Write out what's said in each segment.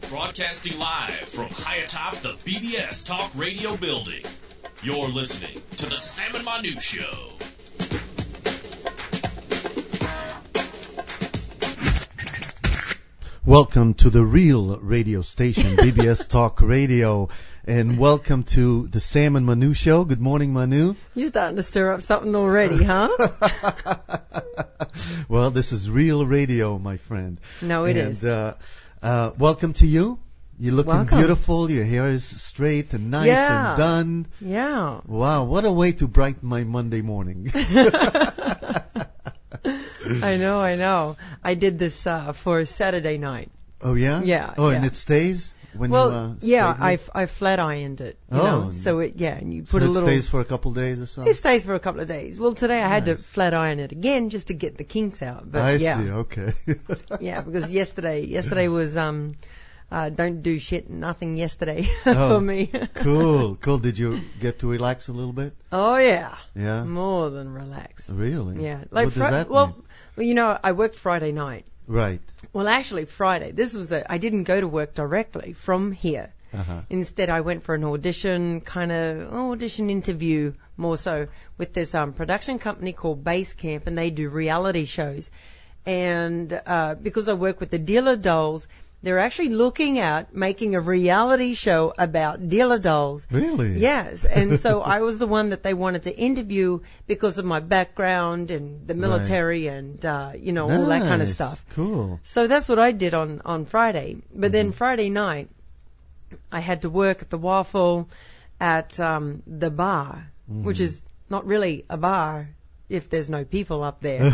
Broadcasting live from high atop the BBS Talk Radio building. You're listening to the Sam and Manu Show. Welcome to the real radio station, BBS Talk Radio, and welcome to the Sam and Manu Show. Good morning, Manu. You're starting to stir up something already, huh? Well, this is real radio, my friend. No, it is. Welcome to you. You're looking beautiful. Your hair is straight and nice and done. Yeah. Wow, what a way to brighten my Monday morning. I know. I did this for Saturday night. Oh, yeah? Yeah. Oh, and it stays? When I flat ironed it. You know? So and you put a little. It stays for a couple of days or so? It stays for a couple of days. Well, today I had to flat iron it again just to get the kinks out. But I see, okay. Yeah, because yesterday was, don't do shit, nothing yesterday for me. Cool. Did you get to relax a little bit? Oh, yeah. Yeah? More than relax. Really? Yeah. Like what does that mean? Well, you know, I worked Friday night. Right. Well, actually, Friday. I didn't go to work directly from here. Uh-huh. Instead, I went for an audition interview, more so, with this production company called Base Camp, and they do reality shows. And because I work with the Dealer Dolls, they're actually looking at making a reality show about dealer dolls. Really? Yes. And so I was the one that they wanted to interview because of my background and the military and, all that kind of stuff. Cool. So that's what I did on Friday. But then Friday night, I had to work at the Waffle at the bar, which is not really a bar if there's no people up there.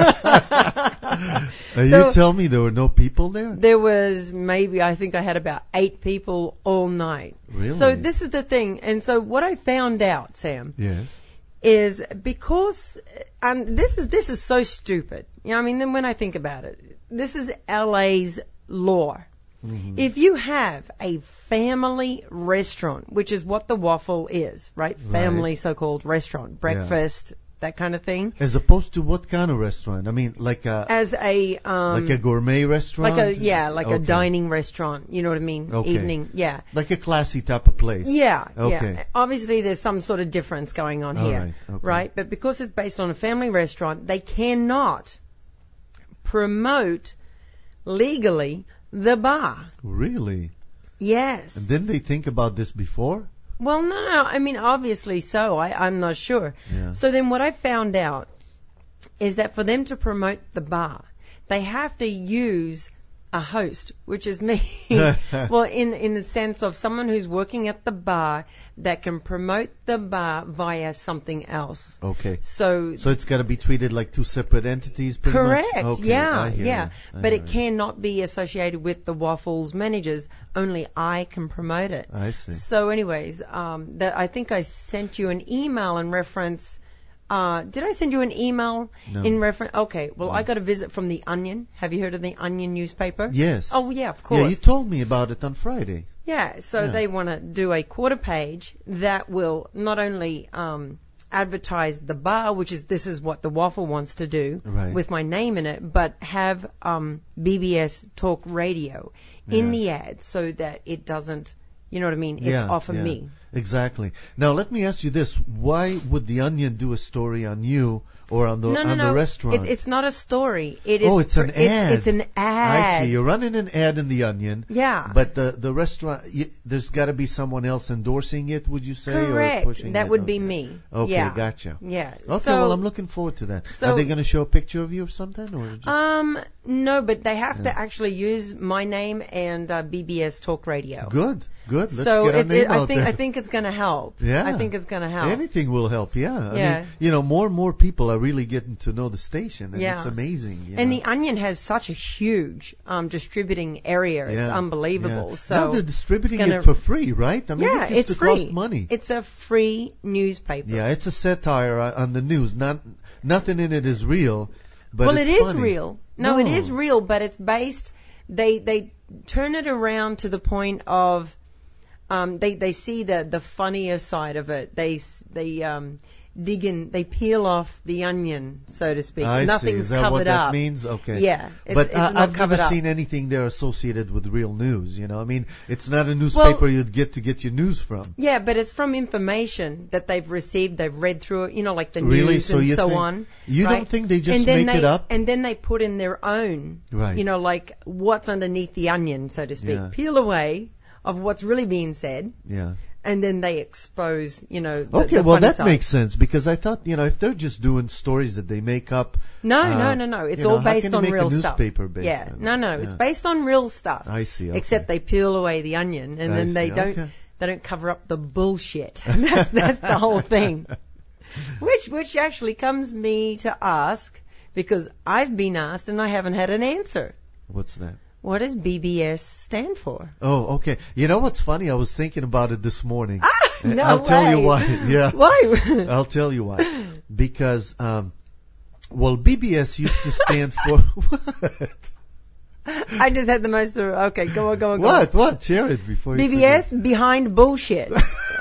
You tell me there were no people there? There was I think I had about 8 people all night. Really? So this is the thing. And so what I found out, Sam, is because, this is so stupid. You know, I mean, then when I think about it, this is LA's law. Mm-hmm. If you have a family restaurant, which is what the Waffle is, right? Family so-called restaurant, breakfast, that kind of thing. As opposed to what kind of restaurant? I mean, like a gourmet restaurant? A dining restaurant. You know what I mean? Okay. Evening, yeah. Like a classy type of place. Yeah, okay. Yeah. Obviously, there's some sort of difference going on here, right? But because it's based on a family restaurant, they cannot promote legally the bar. Really? Yes. And didn't they think about this before? Well, no. I mean, obviously so. I'm not sure. Yeah. So then what I found out is that for them to promote the bar, they have to use a host, which is me. Well, in the sense of someone who's working at the bar that can promote the bar via something else. Okay. So it's got to be treated like 2 separate entities, pretty correct. much? Okay, Yeah. But it cannot be associated with the Waffles managers. Only I can promote it. I see. So anyways, I think I sent you an email in reference. Did I send you an email in reference? Okay. Well, I got a visit from The Onion. Have you heard of The Onion newspaper? Yes. Oh, yeah, of course. Yeah, you told me about it on Friday. Yeah. So they want to do a quarter page that will not only advertise the bar, this is what the Waffle wants to do with my name in it, but have BBS Talk Radio in the ad so that it doesn't, you know what I mean? It's off of me. Exactly. Now, let me ask you this. Why would The Onion do a story on you or on the restaurant? It's not a story. It is. Oh, it's an ad. It's an ad. I see. You're running an ad in The Onion. Yeah. But the restaurant, there's got to be someone else endorsing it, would you say? Correct. Or pushing that it? would be me. Okay, yeah. Gotcha. Yeah. Okay, well, I'm looking forward to that. So, are they going to show a picture of you or something? Or just... No, but they have to actually use my name and BBS Talk Radio. Good. Let's get our name out there. I think it's going to help. Yeah. I think it's going to help. Anything will help, yeah. Yeah. I mean, more and more people are really getting to know the station, and it's amazing. And The Onion has such a huge distributing area. It's unbelievable. Yeah. So now they're distributing it for free, right? I mean, it used it's to free. cost money. It's a free newspaper. Yeah, it's a satire on the news. Nothing in it is real, but it it's is funny. real. No, it is real, but it's based. They turn it around to the point of they see the funnier side of it. They they peel off the onion, so to speak. I Nothing's see. Is that covered what that up. means? Okay. Yeah, but not I've never covered up. seen anything there associated with real news. You know, I mean, it's not a newspaper you'd get to get your news from. Yeah, but it's from information that they've received. They've read through it. You know, like the Really? news So and you so think- on. You right? don't think they just And then make it up? And then they put in their own. Right. You know, like what's underneath the onion, so to speak. Yeah. Peel away of what's really being said. Yeah. And then they expose, the Okay, the well funny that side. makes sense because I thought, if they're just doing stories that they make up. No. It's all how based can you on make real a stuff. newspaper based Yeah, on it? It's Yeah. based on real stuff. I see. Okay. Except they peel away the onion, and I then they see, don't. okay. They don't cover up the bullshit. That's the whole thing. Which actually comes me to ask, because I've been asked and I haven't had an answer. What's that? What does BBS stand for? Oh, okay. You know what's funny? I was thinking about it this morning. No I'll tell you why. Yeah. Why? I'll tell you why. Because, BBS used to stand for what? I just had the most. Okay, go on. What? Share it before you BBS, behind bullshit.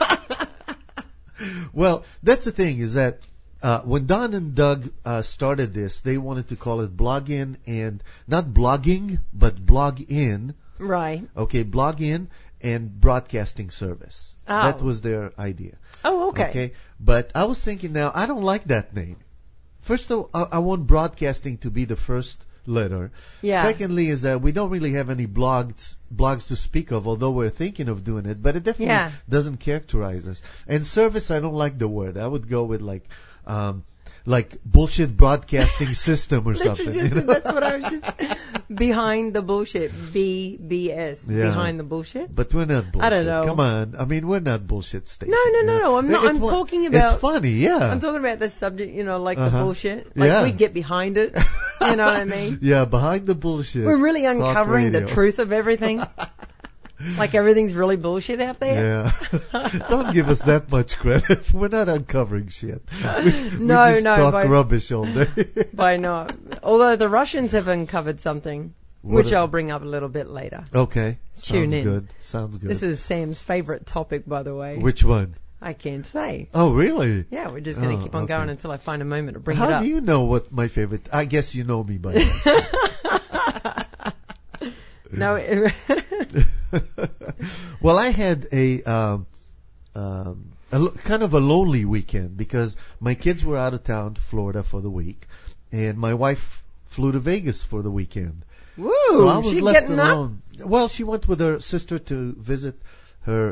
Well, that's the thing is that when Don and Doug started this, they wanted to call it Blog-In and not blogging, but Blog-In. Right. Okay, Blog-In and broadcasting service. Oh. That was their idea. Oh, okay. Okay, but I was thinking now, I don't like that name. First of all, I want broadcasting to be the first letter. Yeah. Secondly is that we don't really have any blogs to speak of, although we're thinking of doing it, but it definitely doesn't characterize us. And service, I don't like the word. I would go with like bullshit broadcasting system or something. That's what I was just behind the bullshit. BBS. Yeah. Behind the bullshit. But we're not bullshit. I don't know. Come on. I mean, we're not bullshit station. No. I'm not. I'm talking about. It's funny, yeah. I'm talking about the subject. Like the bullshit. Yeah. We get behind it. You know what I mean? Yeah, behind the bullshit. We're really uncovering the radio. truth of everything. Like everything's really bullshit out there. Yeah. Don't give us that much credit. We're not uncovering shit. We just talk rubbish all day. By no. Although the Russians have uncovered something, which I'll bring up a little bit later. Okay. Tune in. Good. Sounds good. This is Sam's favorite topic, by the way. Which one? I can't say. Oh, really? Yeah, we're just going to keep on going until I find a moment to bring it up. How do you know what my favorite? I guess you know me by now. No. Well, I had a kind of a lonely weekend because my kids were out of town to Florida for the week, and my wife flew to Vegas for the weekend. Woo! So I was she left getting alone. Well, she went with her sister to visit her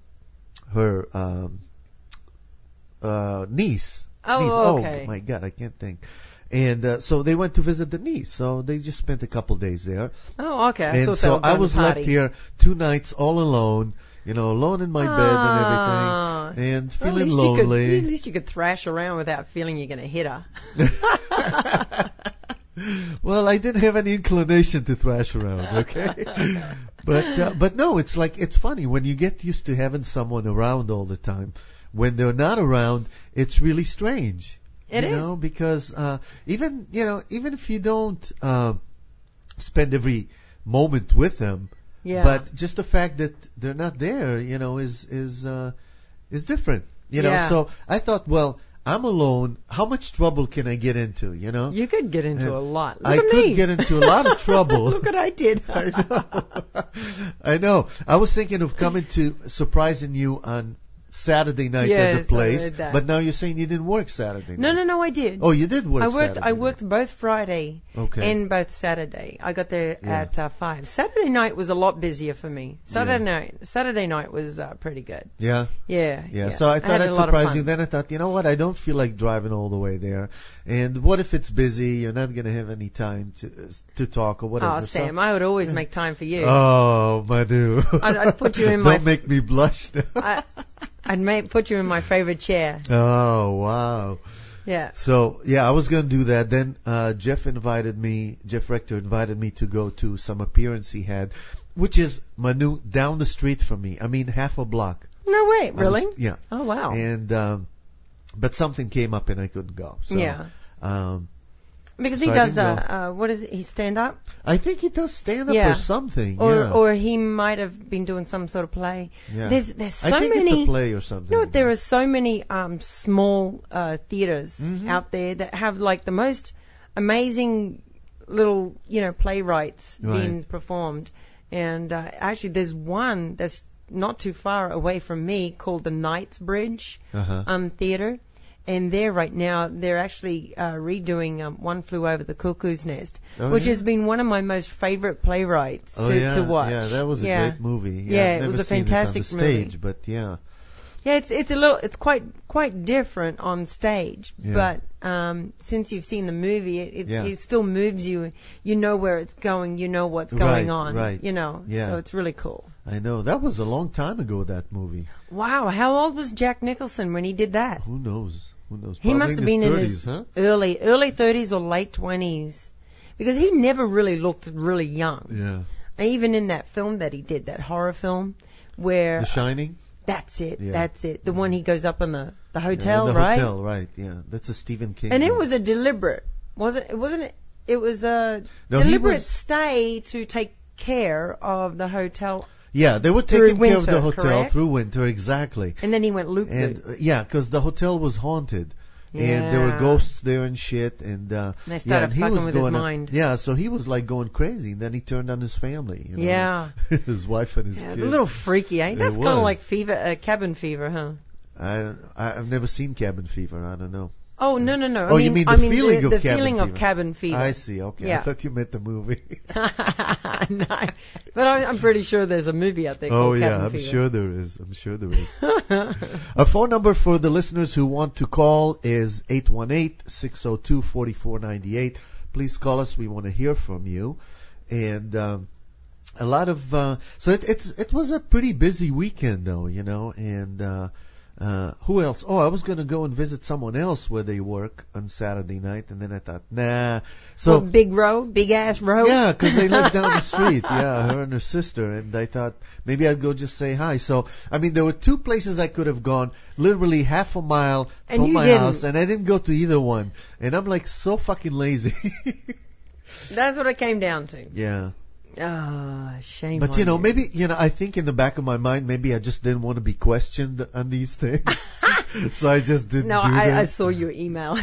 niece. Oh, okay. Oh my God, I can't think. And so they went to visit the niece. So they just spent a couple days there. Oh, okay. And so I was left here 2 nights all alone, alone in my bed and everything, and feeling lonely. At least you could thrash around without feeling you're going to hit her. Well, I didn't have any inclination to thrash around, okay? But no, it's funny when you get used to having someone around all the time. When they're not around, it's really strange. It is. Because even if you don't spend every moment with them, but just the fact that they're not there, is different. So I thought, well, I'm alone. How much trouble can I get into? You could get into a lot. Look I at could me. get into a lot of trouble. Look what I did. I know. I was thinking of coming to surprising you on Saturday night at the place, but now you're saying you didn't work Saturday night. No, I did. Oh, you did work Saturday I worked both Friday and both Saturday. I got there at 5. Saturday night was a lot busier for me. Saturday night was pretty good. Yeah? Yeah. So I thought I'd surprise you. Then I thought, you know what, I don't feel like driving all the way there. And what if it's busy? You're not going to have any time to talk or whatever. Oh, Sam, I would always make time for you. Oh, Madhu. I'd put you in my... Don't make me blush now. I'd put you in my favorite chair. Oh, wow. Yeah. So, I was going to do that. Then Jeff Rector invited me to go to some appearance he had, which is, Manu, down the street from me. I mean, half a block. No way, really? Yeah. Oh, wow. And, but something came up and I couldn't go. So, yeah. Because he does, what is it? He stand up? I think he does stand up or something. Or he might have been doing some sort of play. Yeah. There's so many. I think it's a play or something. You know what? There are so many small theaters out there that have like the most amazing little, playwrights being performed. And actually, there's one that's not too far away from me called the Knightsbridge Theater. And there right now, they're actually redoing One Flew Over the Cuckoo's Nest, which has been one of my most favorite playwrights to watch. Yeah, that was a great movie. Yeah, it was a fantastic movie. Stage, but yeah. Yeah, it's quite different on stage, but since you've seen the movie, it still moves you. You know where it's going. You know what's going on. Right. So it's really cool. I know that was a long time ago. That movie. Wow, how old was Jack Nicholson when he did that? Who knows? He must have been 30s, in his early 30s or late 20s, because he never really looked really young. Yeah. Even in that film that he did, that horror film, where The Shining. That's it. Yeah. That's it. The one he goes up in the hotel, right? The hotel, right? Yeah, that's a Stephen King. And it was a deliberate, wasn't it? Wasn't it? It was a deliberate stay to take care of the hotel. Yeah, they were taking care of the hotel correct? Through winter, exactly. And then he went loop-loop. Yeah, because the hotel was haunted. Yeah. And there were ghosts there and shit. And they started fucking with his mind. Yeah, so he was like going crazy. And then he turned on his family. Yeah. His wife and his kids. A little freaky, eh? That's kind of like cabin fever, huh? I've never seen Cabin Fever. I don't know. Oh, no. Oh, you mean the feeling the feeling of cabin fever. I see. Okay. Yeah. I thought you meant the movie. No. But I'm pretty sure there's a movie out there called Cabin Fever. I'm sure there is. Our phone number for the listeners who want to call is 818-602-4498. Please call us. We want to hear from you. And a lot of so it was a pretty busy weekend though, and who else? Oh, I was going to go and visit someone else where they work on Saturday night, and then I thought, nah. So Big ass road. Yeah, because they live down the street. Yeah, her and her sister, and I thought maybe I'd go just say hi. So I mean, there were two places I could have gone, literally half a mile from my house, and I didn't go to either one. And I'm like so fucking lazy. That's what it came down to. Yeah. Shame. But maybe I think in the back of my mind, maybe I just didn't want to be questioned on these things, so I just didn't. No, I saw your email.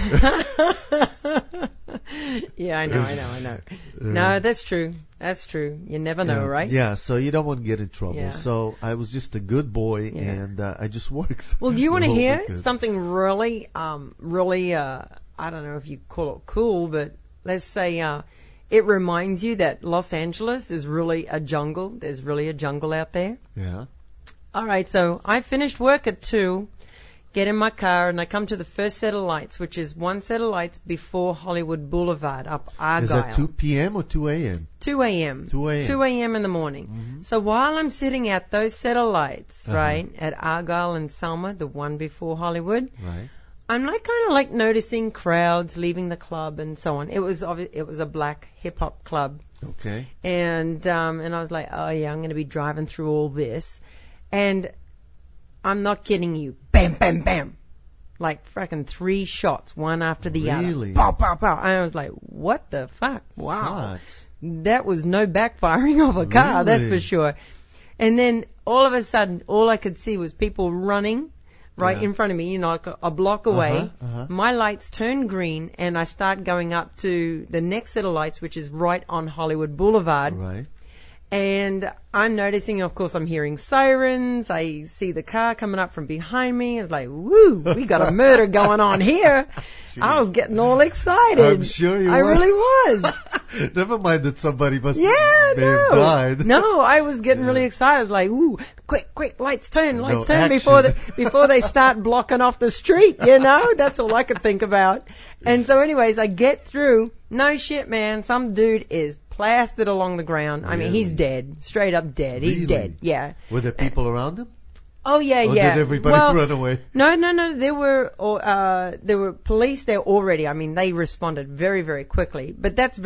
Yeah, I know. No, that's true. That's true. You never know, right? Yeah. So you don't want to get in trouble. Yeah. So I was just a good boy, and I just worked. Well, do you want to hear something really, I don't know if you call it cool, but let's say. It reminds you that Los Angeles is really a jungle. There's really a jungle out there. Yeah. All right, so I finished work at 2, get in my car, and I come to the first set of lights, which is one set of lights before Hollywood Boulevard up Argyle. Is that 2 p.m. or 2 a.m.? 2 a.m. 2 a.m. in the morning. Mm-hmm. So while I'm sitting at those set of lights, right, at Argyle and Selma, the one before Hollywood, right. I'm kind of noticing crowds leaving the club and so on. It was a black hip hop club. Okay. And I was like, oh yeah, I'm going to be driving through all this, and I'm not kidding you. Bam, bam, bam, like frickin' 3 shots, one after the other. Really? Pow, pow, pow. And I was like, what the fuck? Wow. That was no backfiring of a car, that's for sure. And then all of a sudden, all I could see was people running. Right in front of me, like a block away. My lights turn green, and I start going up to the next set of lights, which is right on Hollywood Boulevard. Right. And I'm noticing, of course, I'm hearing sirens. I see the car coming up from behind me. It's like, woo, we got a murder going on here. Jeez. I was getting all excited. I'm sure you were. I really was. Never mind that somebody may have died. No, I was getting really excited. I was like, ooh, quick, lights turn before they start blocking off the street, That's all I could think about. And so anyways, I get through. No shit, man. Some dude is plastered along the ground. Really? I mean, he's dead. Straight up dead. Really? He's dead. Yeah. Were there people around him? Oh yeah, or yeah. Did everybody run away? No. There were police there already. I mean, they responded very, very quickly. But that's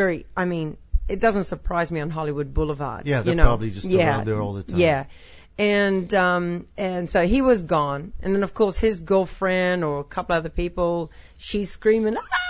it doesn't surprise me on Hollywood Boulevard. Yeah, they're probably just around there all the time. Yeah. And so he was gone. And then of course his girlfriend or a couple other people, she's screaming,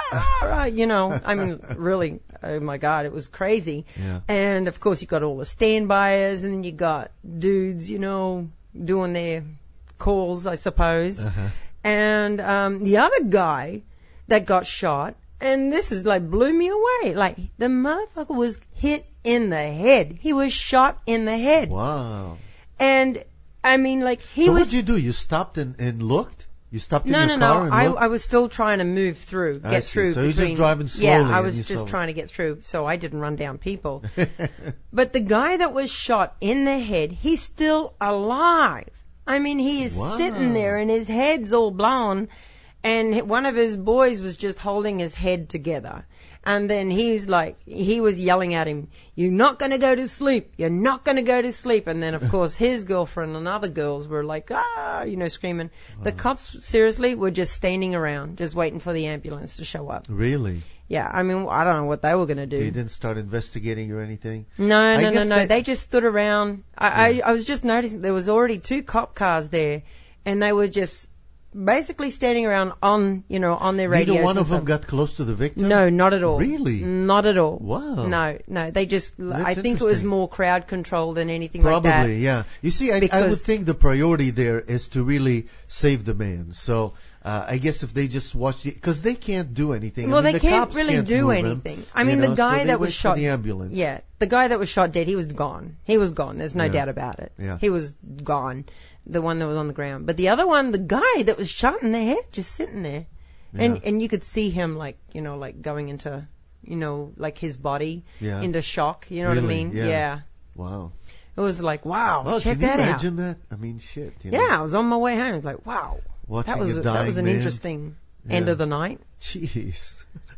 you know, I mean, really, oh my God, it was crazy. Yeah. And of course you got all the standbyers, and then you got dudes, you know, doing their calls, I suppose. And the other guy that got shot, and this is like blew me away. Like the motherfucker was hit in the head. He was shot in the head. Wow. And I mean, like So what did you do? You stopped and looked? You stopped in your car and looked? I was still trying to move through, get through. So you're just driving slowly. Yeah, I was just trying to get through, so I didn't run down people. But the guy that was shot in the head, he's still alive. I mean, he is sitting there and his head's all blown, and one of his boys was just holding his head together. And then he was yelling at him, "You're not going to go to sleep. You're not going to go to sleep." And then, of course, his girlfriend and other girls were like, you know, screaming. The cops, seriously, were just standing around, just waiting for the ambulance to show up. Really? Yeah, I mean, I don't know what they were going to do. They didn't start investigating or anything? No. They just stood around. I was just noticing there was already 2 cop cars there, and they were just basically standing around on their radios. Neither one of them got close to the victim? No, not at all. Really? Not at all. Wow. No. They just, I think it was more crowd control than anything Probably, like that. Yeah. You see, I would think the priority there is to really save the man. So, I guess if they just watch because they can't do anything. Well, I mean, they can't really do anything. I mean, the guy that was shot. The ambulance. Yeah, the guy that was shot dead. He was gone. He was gone. There's no doubt about it. Yeah. He was gone. The one that was on the ground. But the other one, the guy that was shot in the head, just sitting there, and you could see him like going into, like his body into shock. You know what I mean? Yeah. Wow. It was like, wow, oh, check that out. Can you imagine that? I mean, shit. Yeah, I was on my way home. It's like, wow. Watching that was an man. Interesting end of the night. Jeez.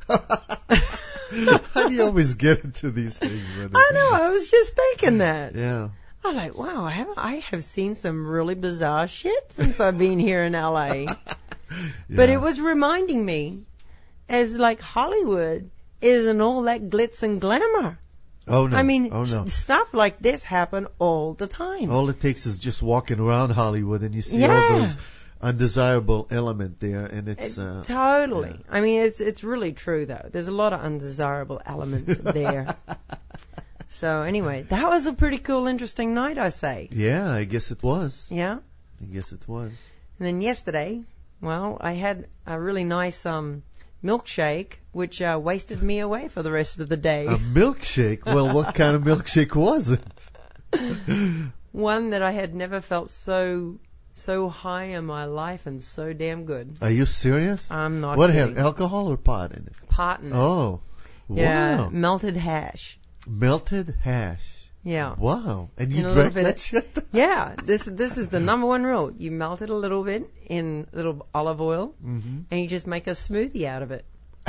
How do you always get into these things? I know. I was just thinking that. Yeah. I was like, wow, I have seen some really bizarre shit since I've been here in LA. But it was reminding me, as like Hollywood isn't all that glitz and glamour. Oh no! I mean, oh, no. Stuff like this happen all the time. All it takes is just walking around Hollywood, and you see all those undesirable element there, and it's totally. Yeah. I mean, it's really true though. There's a lot of undesirable elements there. So anyway, that was a pretty cool, interesting night, I say. Yeah, I guess it was. Yeah. I guess it was. And then yesterday, well, I had a really nice milkshake, which wasted me away for the rest of the day. A milkshake? Well, what kind of milkshake was it? One that I had never felt so high in my life and so damn good. Are you serious? I'm not What kidding. had alcohol or pot in it? Pot in it. Oh, yeah, wow. melted hash. Melted hash. Yeah. Wow. And you drank that shit? Yeah. This is the number one rule. You melt it a little bit in a little olive oil, and you just make a smoothie out of it.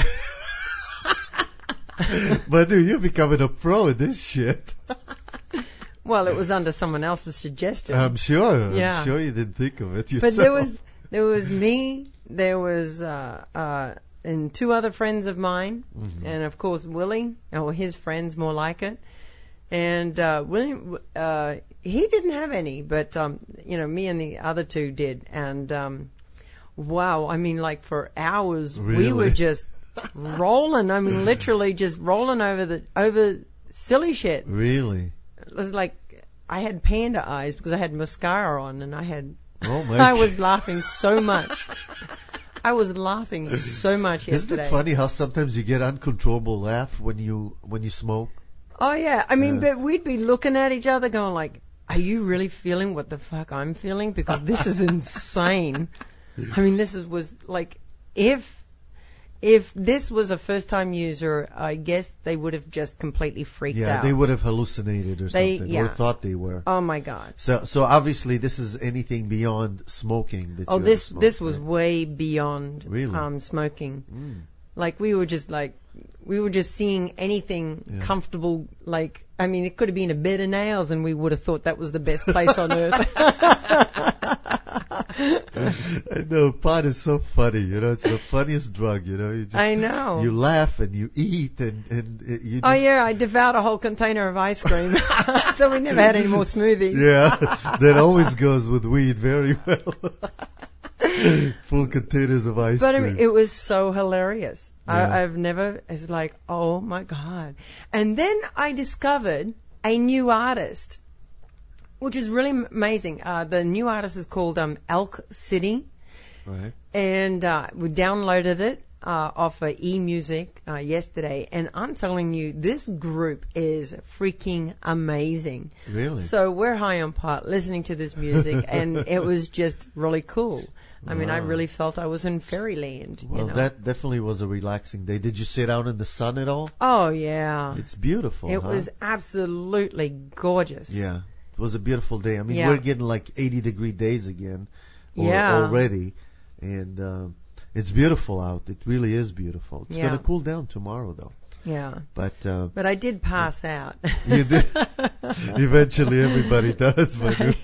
But dude, you're becoming a pro at this shit. Well, it was under someone else's suggestion. I'm sure. Yeah. I'm sure you didn't think of it yourself. But there was me, there was and 2 other friends of mine, and of course Willie, or his friends more like it. And William, he didn't have any, but me and the other 2 did. And wow, I mean, like for hours we were just rolling. I mean, literally just rolling over silly shit. Really? It was like I had panda eyes because I had mascara on, and Oh my I was laughing so much. I was laughing so much yesterday. Isn't it funny how sometimes you get uncontrollable laugh when you smoke? Oh yeah, I mean, but we'd be looking at each other going like, are you really feeling what the fuck I'm feeling? Because this is insane. I mean, was like, if this was a first-time user, I guess they would have just completely freaked out. Yeah, they would have hallucinated or something, or thought they were. Oh my God. So obviously this is anything beyond smoking. This was way beyond smoking. Mm. Like we were just seeing anything comfortable. Like, I mean, it could have been a bed of nails, and we would have thought that was the best place on earth. I know, pot is so funny. It's the funniest drug. I know. You laugh and you eat and you. Just... Oh yeah, I devoured a whole container of ice cream, so we never had any more smoothies. Yeah, that always goes with weed very well. Full containers of ice cream. But I mean, it was so hilarious. Yeah. I've never, it's like, oh my God. And then I discovered a new artist, which is really amazing. The new artist is called Elk City. Right. And we downloaded it off of eMusic yesterday. And I'm telling you, this group is freaking amazing. Really? So we're high on pot listening to this music, and it was just really cool. I mean, I really felt I was in fairyland. Well, that definitely was a relaxing day. Did you sit out in the sun at all? Oh, yeah. It's beautiful, It was absolutely gorgeous. Yeah. It was a beautiful day. I mean, we're getting like 80-degree days again already. And it's beautiful out. It really is beautiful. It's going to cool down tomorrow, though. Yeah. But I did pass out. You did? Eventually everybody does.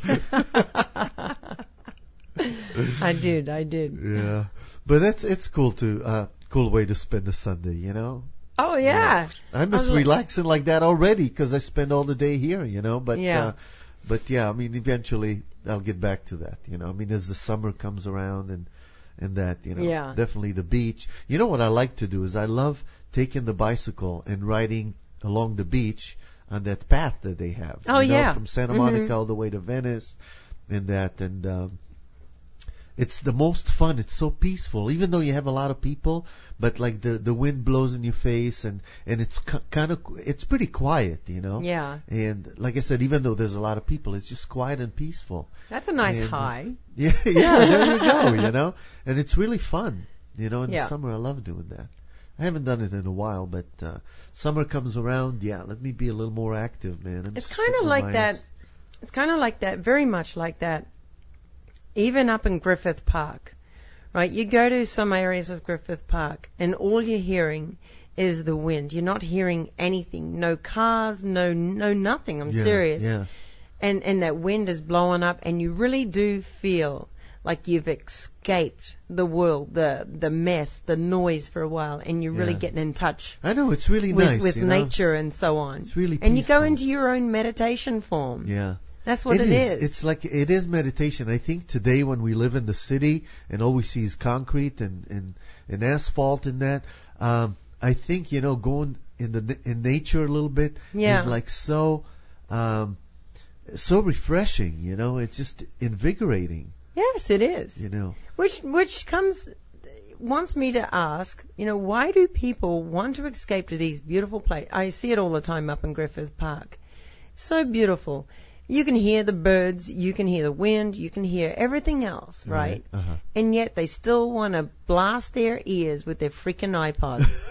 I did. Yeah, but it's cool cool way to spend a Sunday, you know. Oh yeah. I miss relaxing like that already because I spend all the day here, you know. But yeah, I mean, eventually I'll get back to that, you know. I mean, as the summer comes around and that, you know, definitely the beach. You know what I like to do is I love taking the bicycle and riding along the beach on that path that they have. Oh you know, yeah. From Santa Monica all the way to Venice, and it's the most fun. It's so peaceful, even though you have a lot of people. But like the wind blows in your face, and it's it's pretty quiet, you know. Yeah. And like I said, even though there's a lot of people, it's just quiet and peaceful. That's a nice high. Yeah, there you go, you know. And it's really fun, you know. In the summer, I love doing that. I haven't done it in a while, but summer comes around. Yeah, let me be a little more active, man. It's kind of like that. It's kind of like that. Very much like that. Even up in Griffith Park, right? You go to some areas of Griffith Park, and all you're hearing is the wind. You're not hearing anything. No cars, no nothing. I'm serious. Yeah. And that wind is blowing up, and you really do feel like you've escaped the world, the mess, the noise for a while, and you're really getting in touch. I know, it's really nice with nature and so on. It's really peaceful. And you go into your own meditation form. Yeah. That's what it is. It's like, it is meditation. I think today when we live in the city and all we see is concrete and asphalt and that, I think, you know, going in nature a little bit is like so refreshing, you know. It's just invigorating. Yes, it is. You know. Which wants me to ask, you know, why do people want to escape to these beautiful places? I see it all the time up in Griffith Park. So beautiful. You can hear the birds, you can hear the wind, you can hear everything else, right? Uh-huh. And yet they still want to blast their ears with their freaking iPods.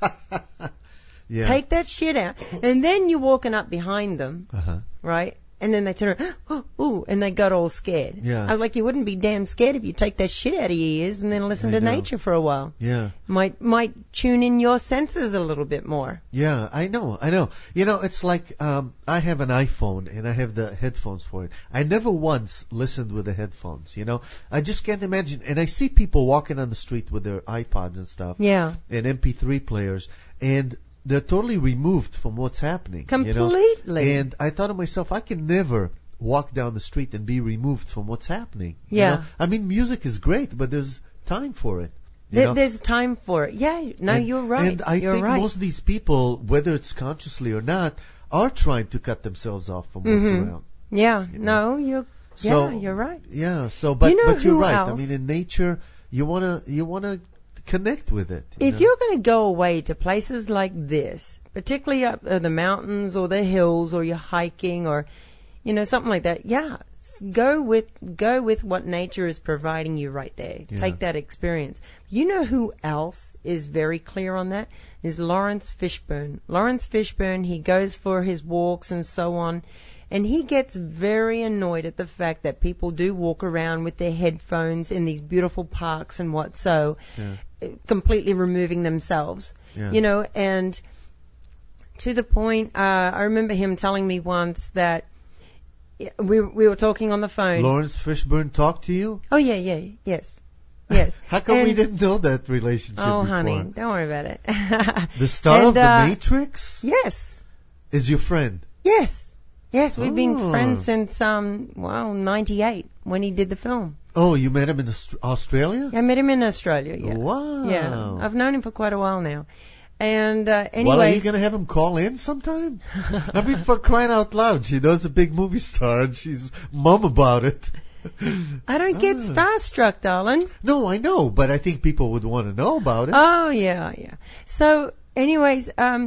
Yeah. Take that shit out. And then you're walking up behind them, right? And then they turn around, ooh, and they got all scared. Yeah. I was like, you wouldn't be damn scared if you take that shit out of your ears and then listen to nature for a while. Yeah. Might tune in your senses a little bit more. Yeah, I know. You know, it's like I have an iPhone and I have the headphones for it. I never once listened with the headphones, you know. I just can't imagine. And I see people walking on the street with their iPods and stuff. Yeah. And MP3 players. And they're totally removed from what's happening. Completely. You know? And I thought to myself, I can never walk down the street and be removed from what's happening. Yeah. You know? I mean, music is great, but there's time for it. There's time for it. Yeah. No, you're right. And I think most of these people, whether it's consciously or not, are trying to cut themselves off from what's around. Yeah. You know? No, you're right. Yeah. So, but you're right. Else? I mean, in nature, you wanna connect with it. If you're going to go away to places like this, particularly up the mountains or the hills, or you're hiking, or something like that, go with what nature is providing you right there. Yeah. Take that experience. You know who else is very clear on that? Is Lawrence Fishburne. Lawrence Fishburne, he goes for his walks and so on. And he gets very annoyed at the fact that people do walk around with their headphones in these beautiful parks and completely removing themselves, and to the point, I remember him telling me once that we were talking on the phone. Lawrence Fishburne talked to you? Oh, yes. How come we didn't know that relationship before? Honey, don't worry about it. The star of The Matrix? Yes. Is your friend? Yes, we've been friends since 98 when he did the film. Oh, you met him in Australia? I met him in Australia, yeah. Wow. Yeah, I've known him for quite a while now. And anyways... Well, are you going to have him call in sometime? I mean, for crying out loud, she knows a big movie star and she's mum about it. I don't get starstruck, darling. No, I know, but I think people would want to know about it. Oh, yeah. So, anyways,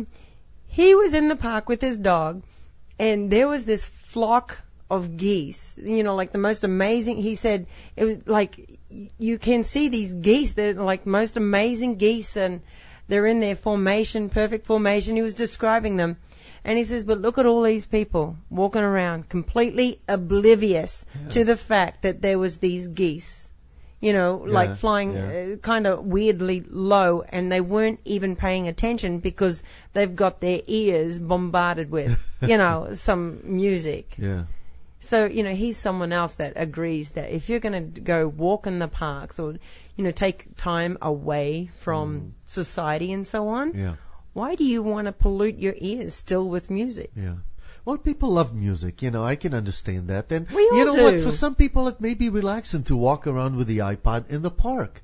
he was in the park with his dog, and there was this flock of geese, like the most amazing. He said it was like you can see these geese. They're like most amazing geese, and they're in their formation, perfect formation. He was describing them. And he says, but look at all these people walking around completely oblivious to the fact that there was these geese, like flying kind of weirdly low, and they weren't even paying attention because they've got their ears bombarded with, some music. Yeah. So, he's someone else that agrees that if you're going to go walk in the parks or, take time away from society and so on, why do you want to pollute your ears still with music? Yeah. Well, people love music, I can understand that. And we all do. What? For some people, it may be relaxing to walk around with the iPod in the park,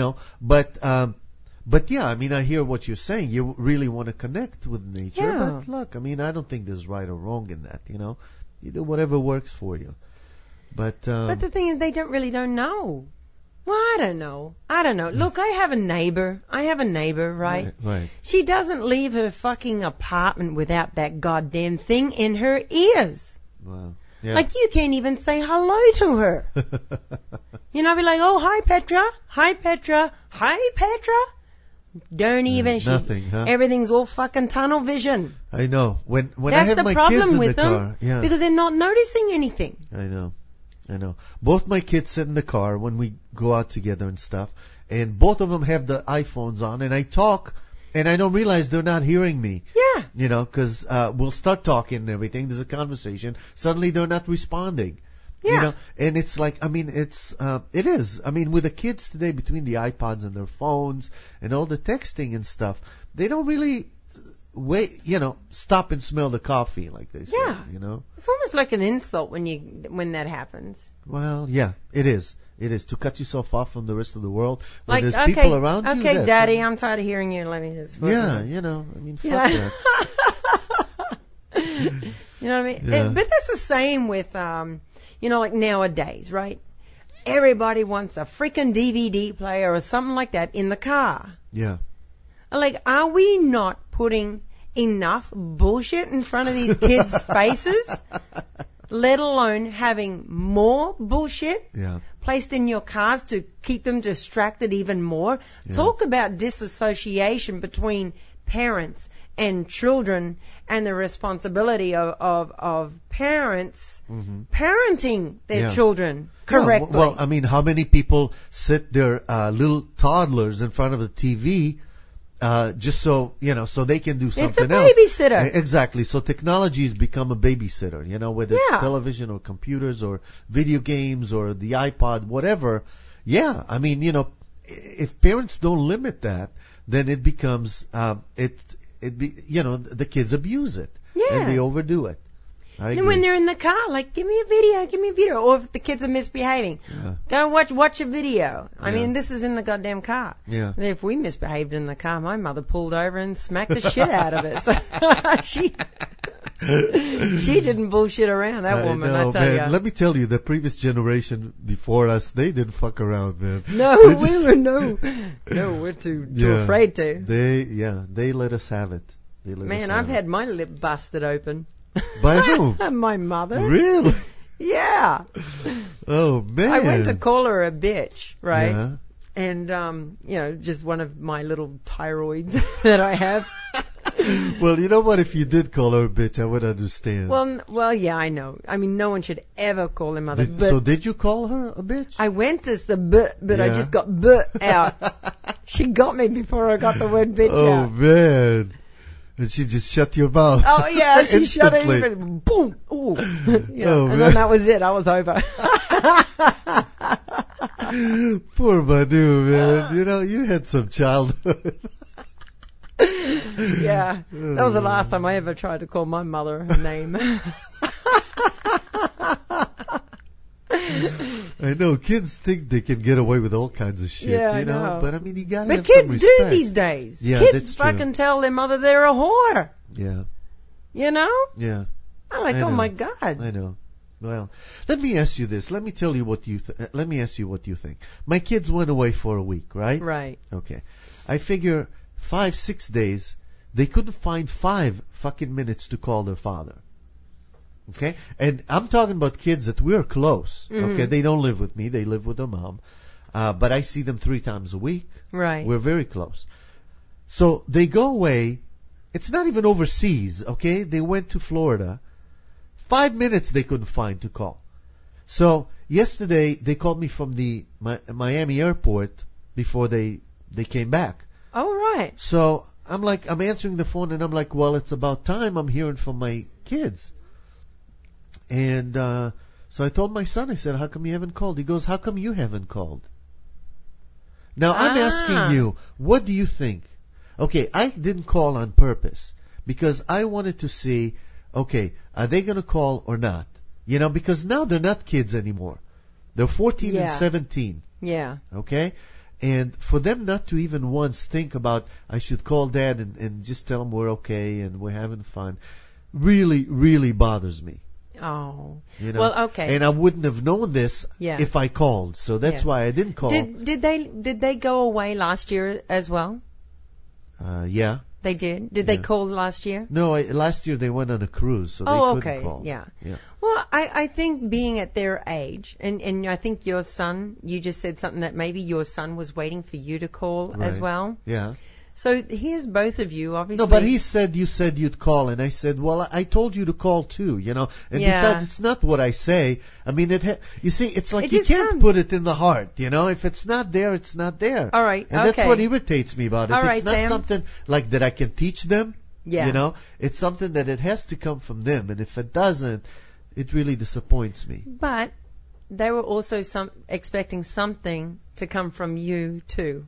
But yeah, I mean, I hear what you're saying. You really want to connect with nature. Yeah. But look, I mean, I don't think there's right or wrong in that, You do whatever works for you. But the thing is, they don't know. Well, I don't know. Look, I have a neighbor, right? Right. She doesn't leave her fucking apartment without that goddamn thing in her ears. Wow. Yeah. Like, you can't even say hello to her. Be like, oh, hi, Petra. Hi, Petra. Hi, Petra. Don't even. Nothing, huh? Everything's all fucking tunnel vision. I know. When That's I have the my problem kids in with the them, car, yeah. because they're not noticing anything. I know. Both my kids sit in the car when we go out together and stuff, and both of them have the iPhones on, and I talk, and I don't realize they're not hearing me. Yeah. Because we'll start talking and everything. There's a conversation. Suddenly they're not responding. Yeah. And it's like, I mean, it is. I mean, with the kids today, between the iPods and their phones and all the texting and stuff, they don't really stop and smell the coffee, like they say. Yeah. It's almost like an insult when that happens. Well, yeah, it is. It is to cut yourself off from the rest of the world. When Like, there's people around you. Okay, Daddy, I'm tired of hearing you. Let me just. Yeah, I mean, fuck that. You know what I mean? Yeah. But that's the same with, like nowadays, right? Everybody wants a freaking DVD player or something like that in the car. Yeah. Like, are we not putting enough bullshit in front of these kids' faces? Let alone having more bullshit placed in your cars to keep them distracted even more. Yeah. Talk about disassociation between parents and children and the responsibility of parents parenting their children correctly. Well, I mean, how many people sit their little toddlers in front of the TV just so they can do something else. It's a babysitter. Exactly. So technology has become a babysitter, whether it's television or computers or video games or the iPod, whatever. Yeah. I mean, if parents don't limit that, then it becomes, the kids abuse it. Yeah. And they overdo it. And when they're in the car, like, give me a video. Or if the kids are misbehaving, go watch a video. I mean, this is in the goddamn car. Yeah. And if we misbehaved in the car, my mother pulled over and smacked the shit out of it. So she didn't bullshit around, that woman, I tell you. Let me tell you, the previous generation before us, they didn't fuck around, man. No, we're too afraid to. They let us have it. I've had my lip busted open. By whom? My mother. Really? Yeah. Oh, man. I went to call her a bitch, right? Yeah. And, just one of my little thyroids that I have. Well, you know what? If you did call her a bitch, I would understand. Well, yeah, I know. I mean, no one should ever call their mother. So did you call her a bitch? I went to the but I just got out. She got me before I got the word bitch out. Oh, man. And she just shut your mouth. Oh, yeah, she shut it even. Boom. Ooh. And then that was it. I was over. Poor Manu, man. You had some childhood. Yeah. That was the last time I ever tried to call my mother her name. I know, kids think they can get away with all kinds of shit, Yeah, you know? I know. But I mean, you gotta But have some kids respect. do these days. Yeah, kids that's true. fucking tell their mother they're a whore. Yeah, You know? yeah. I'm like, I oh know. my God. I know. Well, let me ask you this. Let me tell you what you. Let me ask you what you think. My kids went away for a week, right? Right. Okay. I figure 5-6 days they couldn't find 5 fucking minutes to call their father. Okay, and I'm talking about kids that we're close. Mm-hmm. Okay, they don't live with me; they live with their mom. But I see them 3 times a week. Right. We're very close. So they go away. It's not even overseas. Okay, they went to Florida. 5 minutes they couldn't find to call. So yesterday they called me from the Miami airport before they came back. Oh, right. So I'm answering the phone and I'm like, well, it's about time I'm hearing from my kids. And so I told my son, I said, how come you haven't called? He goes, how come you haven't called? Now I'm asking you, what do you think? Okay, I didn't call on purpose because I wanted to see, okay, are they going to call or not? You know, because now they're not kids anymore. They're 14 and 17. Yeah. Okay? And for them not to even once think about, I should call dad and just tell him we're okay and we're having fun, really, really bothers me. Oh. You know? Well, okay. And I wouldn't have known this if I called. So that's why I didn't call. Did they go away last year as well? Yeah. They did? Did they call last year? No, last year they went on a cruise, so they couldn't call. Yeah. Well, I think being at their age, and I think your son, you just said something that maybe your son was waiting for you to call as well. Yeah. So here's both of you, obviously. No, but you said you'd call, and I said, well, I told you to call too, you know. And besides, it's not what I say. I mean, you see, it's like you can't put it in the heart, you know. If it's not there, it's not there. All right, and that's what irritates me about it. All right, it's not Sam. something like that I can teach them. Yeah. You know, it's something that it has to come from them, and if it doesn't, it really disappoints me. But they were also expecting something to come from you too.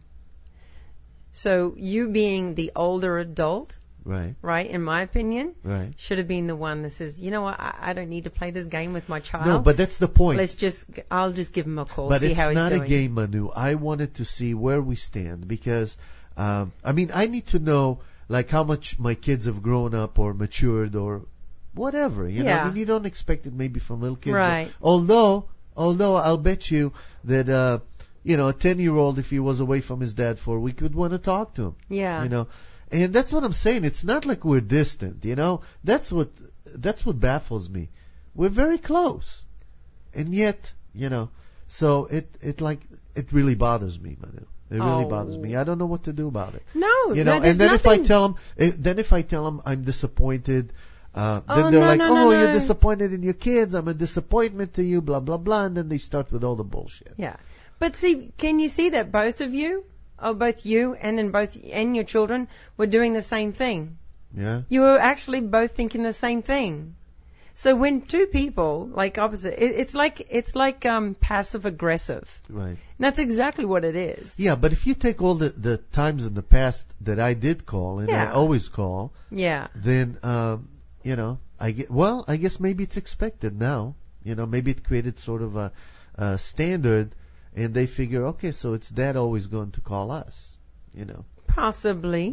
So you being the older adult, right, in my opinion, should have been the one that says, you know what, I don't need to play this game with my child. No, but that's the point. I'll just give him a call, but see how he's doing. But it's not a game, Manu. I wanted to see where we stand because, I mean, I need to know, like, how much my kids have grown up or matured or whatever, you know. I mean, you don't expect it maybe from little kids. Right. Although I'll bet you that, you know, a 10-year-old, if he was away from his dad for a week, would want to talk to him. Yeah. You know, and that's what I'm saying. It's not like we're distant, you know. That's what baffles me. We're very close, and yet, you know, so it really bothers me, Manu. It really bothers me. I don't know what to do about it. No, you know. No, and then nothing. if I tell them I'm disappointed. Then they're like, you're disappointed in your kids. I'm a disappointment to you, blah, blah, blah. And then they start with all the bullshit. Yeah. But see, can you see that both of you, or both you and your children were doing the same thing? Yeah. You were actually both thinking the same thing. So when two people, like opposite, it's like passive aggressive. Right. And that's exactly what it is. Yeah, but if you take all the times in the past that I did call, and I always call, then, you know, I guess maybe it's expected now. You know, maybe it created sort of a standard, and they figure, okay, so it's Dad always going to call us, you know. Possibly.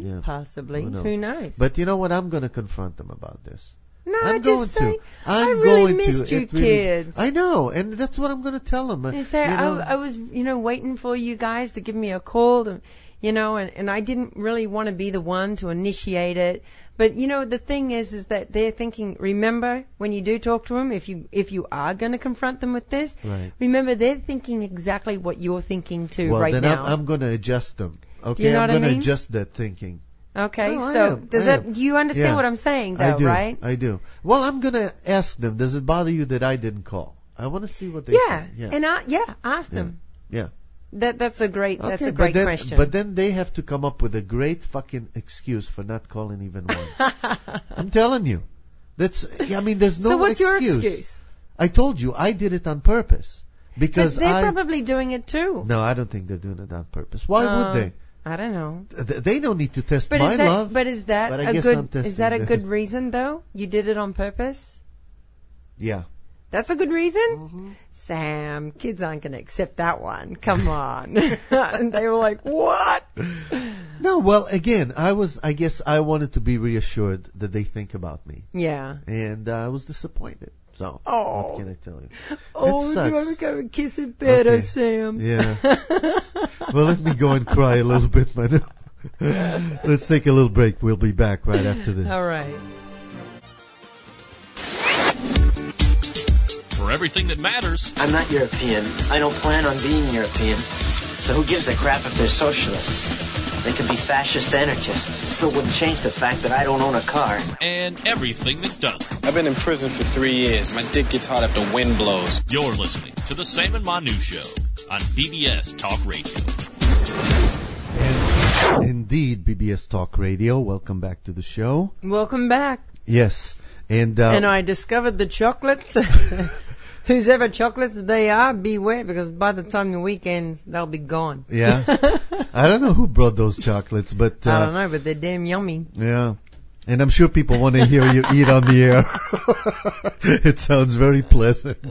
Who knows? But you know what? I'm going to confront them about this. No, I'm going to. I really missed you kids. I know, and that's what I'm going to tell them. You say, I was, you know, waiting for you guys to give me a call, you know, and I didn't really want to be the one to initiate it. But, you know, the thing is that they're thinking, remember, when you do talk to them, if you are going to confront them with this, remember, they're thinking exactly what you're thinking too right now. Well, then I'm going to adjust them. Okay, you know I'm going to adjust that thinking. Okay, do you understand what I'm saying, though, right? I do. Well, I'm going to ask them, does it bother you that I didn't call? I want to see what they say. Yeah, and ask them. Yeah. That's a great question. But then they have to come up with a great fucking excuse for not calling even once. I'm telling you. There's no excuse. So what's your excuse? I told you, I did it on purpose. Because but they're probably doing it too. No, I don't think they're doing it on purpose. Why would they? I don't know. They don't need to test my love. But is that a good reason though? You did it on purpose? Yeah. That's a good reason? Mm-hmm. Sam, kids aren't going to accept that one. Come on. And they were like, what? No, well, again, I guess I wanted to be reassured that they think about me. Yeah. And I was disappointed. So, what can I tell you? Oh, do you want to go and kiss it better, okay. Sam? Yeah. Well, let me go and cry a little bit, Manu. Let's take a little break. We'll be back right after this. All right. For everything that matters. I'm not European. I don't plan on being European. So who gives a crap if they're socialists? They could be fascist anarchists. It still wouldn't change the fact that I don't own a car. And everything that doesn't. I've been in prison for 3 years. My dick gets hot if the wind blows. You're listening to the Sam and Manu Show on BBS Talk Radio. And indeed, BBS Talk Radio. Welcome back to the show. Welcome back. Yes. And I discovered the chocolates. Whose ever chocolates they are, beware, because by the time the weekend's, they'll be gone. Yeah. I don't know who brought those chocolates, but... I don't know, but they're damn yummy. Yeah. And I'm sure people want to hear you eat on the air. It sounds very pleasant.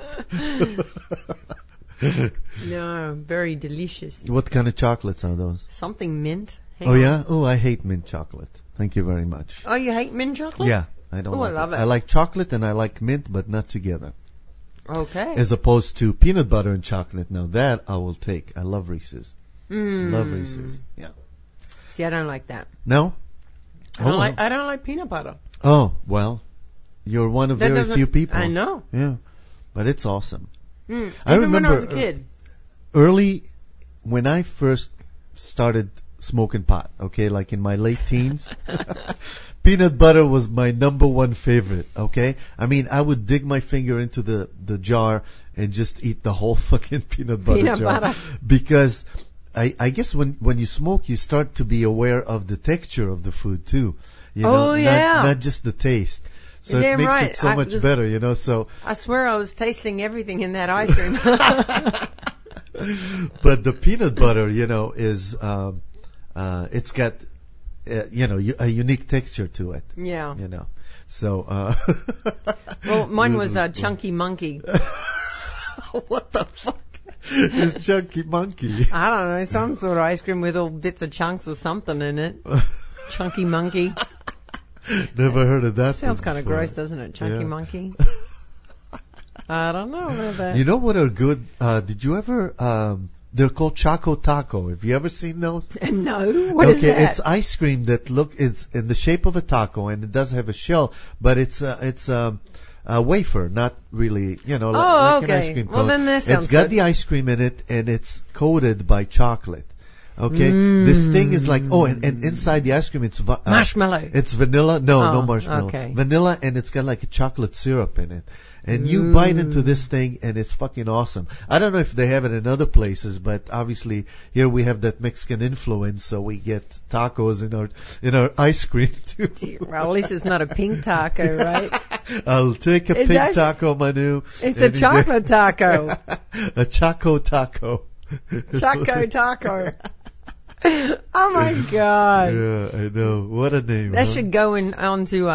No, very delicious. What kind of chocolates are those? Something mint. Hang on. Yeah? Oh, I hate mint chocolate. Thank you very much. Oh, you hate mint chocolate? Yeah. I don't like I love it. I like chocolate and I like mint, but not together. Okay. As opposed to peanut butter and chocolate. Now that I will take. I love Reese's. Love Reese's. Yeah. See, I don't like that. No? I don't like peanut butter. Oh, well, you're one of very few people. I know. Yeah. But it's awesome. I remember when I was a kid. Early, when I first started smoking pot, okay, like in my late teens, peanut butter was my number one favorite, okay? I mean, I would dig my finger into the jar and just eat the whole fucking peanut butter jar. Because I guess when you smoke, you start to be aware of the texture of the food too. You know, not just the taste. So it makes it so much better, you know. So I swear I was tasting everything in that ice cream. But the peanut butter, you know, is it's got a unique texture to it. Yeah. You know. So well, mine was a Chunky Monkey. What the fuck is Chunky Monkey? I don't know, some sort of ice cream with all bits of chunks or something in it. Chunky Monkey. Never heard of that. Sounds kind of gross, doesn't it? Chunky Monkey. I don't know about that. You know what are good? Did you ever? They're called Choco Taco. Have you ever seen those? No. What is that? Okay, it's ice cream that it's in the shape of a taco, and it does have a shell, but it's a wafer, not really, you know, like an ice cream cone. Well, then that sounds It's got good. the ice cream in it, and it's coated by chocolate. Okay, this thing is like, and inside the ice cream it's marshmallow. It's vanilla. No marshmallow. Okay. Vanilla, and it's got like a chocolate syrup in it. And you bite into this thing, and it's fucking awesome. I don't know if they have it in other places, but obviously here we have that Mexican influence, so we get tacos in our ice cream too. Well, at least it's not a pink taco, right? I'll take a pink taco, Manu. It's a chocolate taco. A Choco Taco. Choco Taco. Oh my God! Yeah, I know. What a name! That should go onto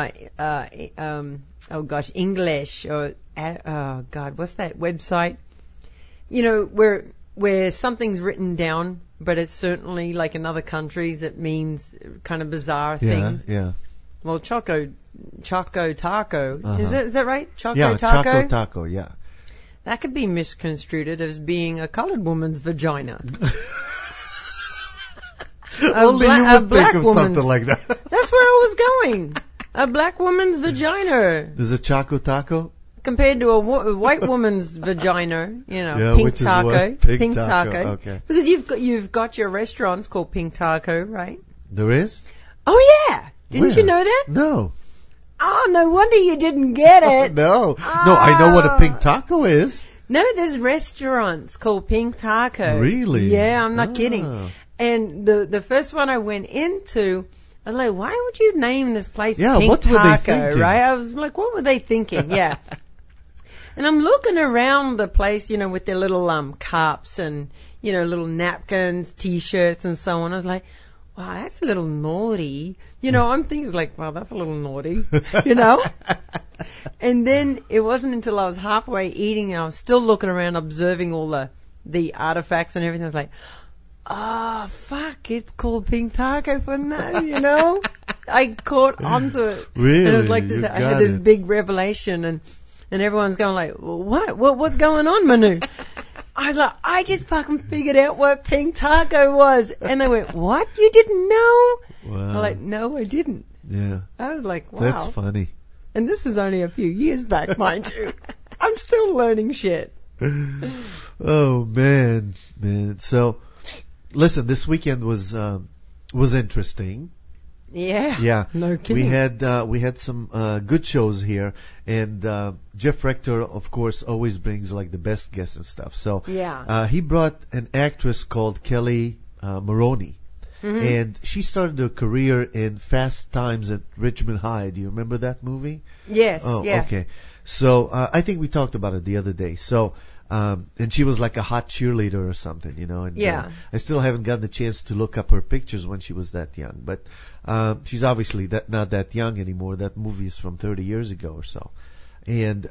English or oh God, what's that website? You know, where something's written down, but it's certainly like in other countries it means kind of bizarre things. Yeah. Well, Choco Taco. Is that right? Taco. Choco Taco. Yeah. That could be misconstrued as being a colored woman's vagina. Only you would think of something like that. That's where I was going. A black woman's vagina. There's a Choco Taco? Compared to a white woman's vagina, you know, yeah, pink taco. Pink taco. Okay. Because you've got your restaurants called Pink Taco, right? There is? Oh yeah. Didn't you know that? No. Oh, no wonder you didn't get it. No. Oh. No, I know what a pink taco is. No, there's restaurants called Pink Taco. Really? Yeah, I'm not kidding. And the first one I went into, I was like, why would you name this place Pink what Taco, were they thinking? right? I was like, what were they thinking? Yeah. And I'm looking around the place, you know, with their little cups and, you know, little napkins, T-shirts and so on. I was like, wow, that's a little naughty. I'm thinking like, wow, that's a little naughty, And then it wasn't until I was halfway eating and I was still looking around observing all the artifacts and everything. I was like, oh, fuck, it's called pink taco for now, I caught onto it. Really? And it was like this, I had this big revelation and everyone's going like, well, what's going on, Manu? I was like, I just fucking figured out what pink taco was. And they went, what? You didn't know? Wow. I'm like, no, I didn't. Yeah. I was like, wow. That's funny. And this is only a few years back, mind you. I'm still learning shit. Oh, man. So, listen, this weekend was interesting. Yeah. Yeah. No kidding. We had some good shows here, and Jeff Rector, of course, always brings like the best guests and stuff. So yeah. He brought an actress called Kelly Maroney, and she started her career in Fast Times at Richmond High. Do you remember that movie? Yes. Oh, yeah. Okay. So I think we talked about it the other day. So. And she was like a hot cheerleader or something, And, yeah. I still haven't gotten the chance to look up her pictures when she was that young. But she's obviously not that young anymore. That movie is from 30 years ago or so. And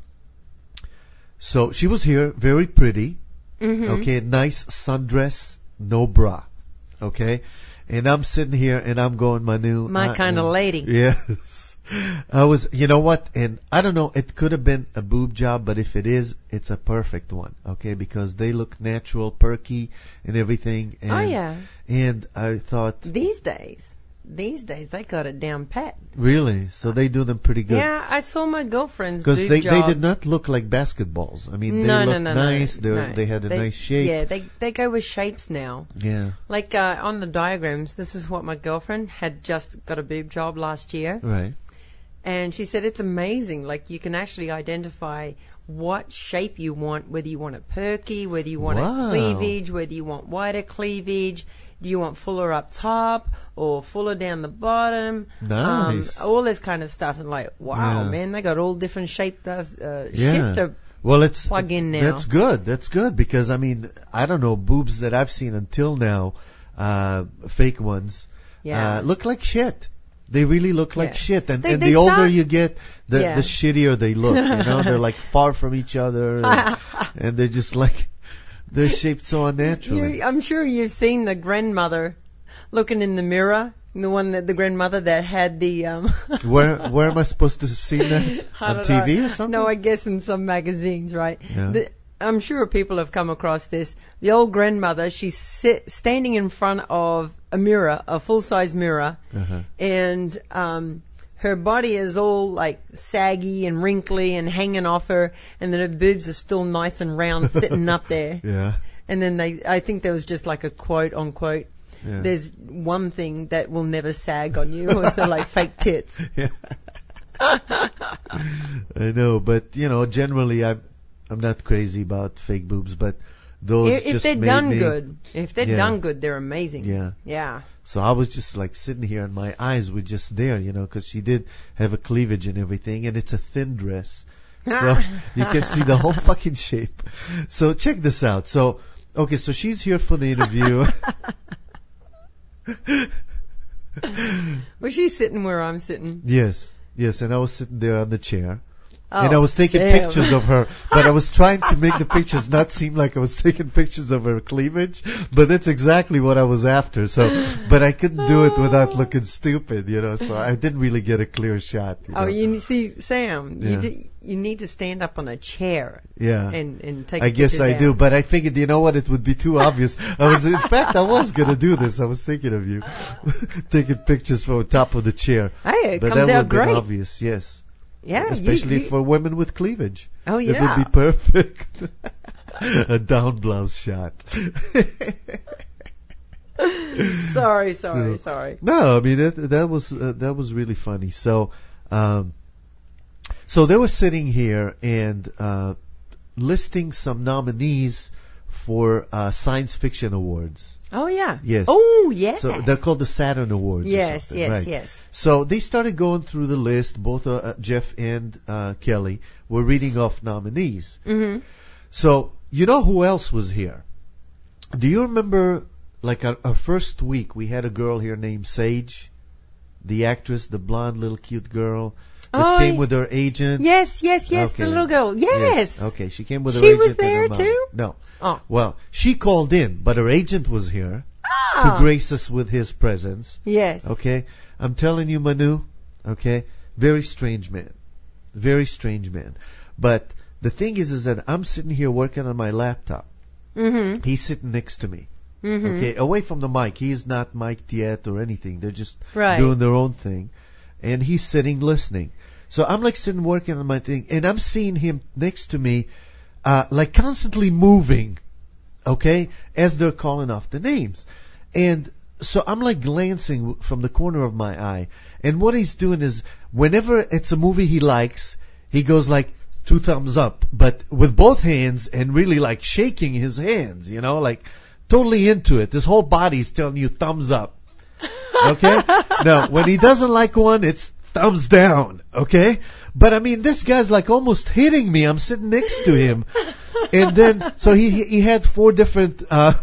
so she was here, very pretty. Okay, nice sundress, no bra. Okay. And I'm sitting here and I'm going, Manu. My kind of lady. Yes. I was, you know what, and I don't know, it could have been a boob job, but if it is, it's a perfect one, okay, because they look natural, perky, and everything. And, oh, yeah. And I thought... These days, they got it down pat. Really? So they do them pretty good. Yeah, I saw my girlfriend's because boob they job. did not look like basketballs. I mean, they looked nice. No. They had a nice shape. Yeah, they go with shapes now. Yeah. Like on the diagrams, this is what my girlfriend had just got a boob job last year. Right. And she said it's amazing. Like you can actually identify what shape you want, whether you want it perky, whether you want it cleavage, whether you want wider cleavage. Do you want fuller up top or fuller down the bottom? Nice. All this kind of stuff. And like, wow, man, they got all different shit to plug in now. That's good. That's good because, I mean, I don't know, boobs that I've seen until now, fake ones, look like shit. They really look like shit. And the older you get, the shittier they look. They're like far from each other. And they're just like... They're shaped so unnaturally. I'm sure you've seen the grandmother looking in the mirror. The grandmother that had the... Where am I supposed to have seen that? On TV or something? No, I guess in some magazines, right? Yeah. I'm sure people have come across this. The old grandmother, she's standing in front of a mirror, a full-size mirror, and her body is all like saggy and wrinkly and hanging off her, and then her boobs are still nice and round sitting up there. Yeah. And then I think there was just like a quote unquote, there's one thing that will never sag on you, or so like fake tits. Yeah. I know, but generally I'm not crazy about fake boobs, but those if they're done good, they're amazing. Yeah. Yeah. So I was just like sitting here and my eyes were just there, because she did have a cleavage and everything, and it's a thin dress. So you can see the whole fucking shape. So check this out. So, okay, so she's here for the interview. Was she sitting where I'm sitting? Yes, and I was sitting there on the chair. Oh, and I was taking pictures of her, but I was trying to make the pictures not seem like I was taking pictures of her cleavage, but that's exactly what I was after. So, but I couldn't do it without looking stupid, so I didn't really get a clear shot. You see, Sam, you need to stand up on a chair. Yeah. And take. I guess I do, but I figured, it would be too obvious. In fact, I was gonna do this. I was thinking of you taking pictures from the top of the chair. Hey, it but comes that out would great. Be obvious, yes. Yeah, especially for women with cleavage. Oh yeah, it would be perfect. A down blouse shot. Sorry. No, I mean that was really funny. So, so they were sitting here and listing some nominees for science fiction awards. Oh yeah. Yes. Oh yeah. So they're called the Saturn Awards. Yes. Yes. So they started going through the list. Both Jeff and Kelly were reading off nominees. Mm-hmm. So you know who else was here? Do you remember like our first week, we had a girl here named Sage, the actress, the blonde little cute girl that came with her agent. Yes, Okay. the little girl. Yes. Okay, she came with her She agent. was there and her mom. too? No. Oh. Well, she called in, but her agent was here to grace us with his presence. Yes. Okay? I'm telling you, Manu, okay? Very strange man. Very strange man. But the thing is that I'm sitting here working on my laptop. Mm-hmm. He's sitting next to me. Mm-hmm. Okay, away from the mic. He is not mic'd yet or anything. They're just Right. doing their own thing. And he's sitting listening. So I'm like sitting working on my thing, and I'm seeing him next to me, like constantly moving, okay, as they're calling off the names. And so I'm like glancing from the corner of my eye. And what he's doing is, whenever it's a movie he likes, he goes like 2 thumbs up, but with both hands and really like shaking his hands, you know, like totally into it. His whole body's telling you thumbs up. Okay? Now, when he doesn't like one, it's thumbs down. Okay? But I mean, this guy's like almost hitting me. I'm sitting next to him. And then, so he had 4 different,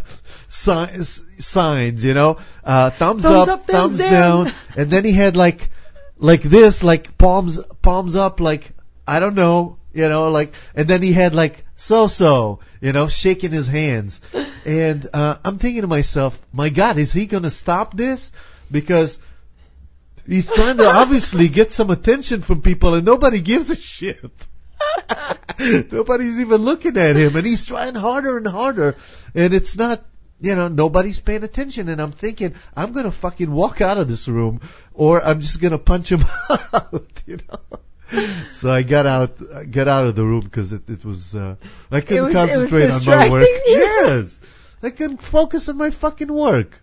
signs, you know, thumbs up, thumbs down. And then he had like this, like palms up, like, I don't know, you know, like, and then he had like so, you know, shaking his hands. And I'm thinking to myself, my God, is he going to stop this? Because he's trying to obviously get some attention from people, and nobody gives a shit. Nobody's even looking at him, and he's trying harder and harder, and it's not, you know, nobody's paying attention. And I'm thinking, I'm going to fucking walk out of this room, or I'm just going to punch him out, you know. So I got out of the room because it was, I couldn't concentrate on my work. Yes. I couldn't focus on my fucking work.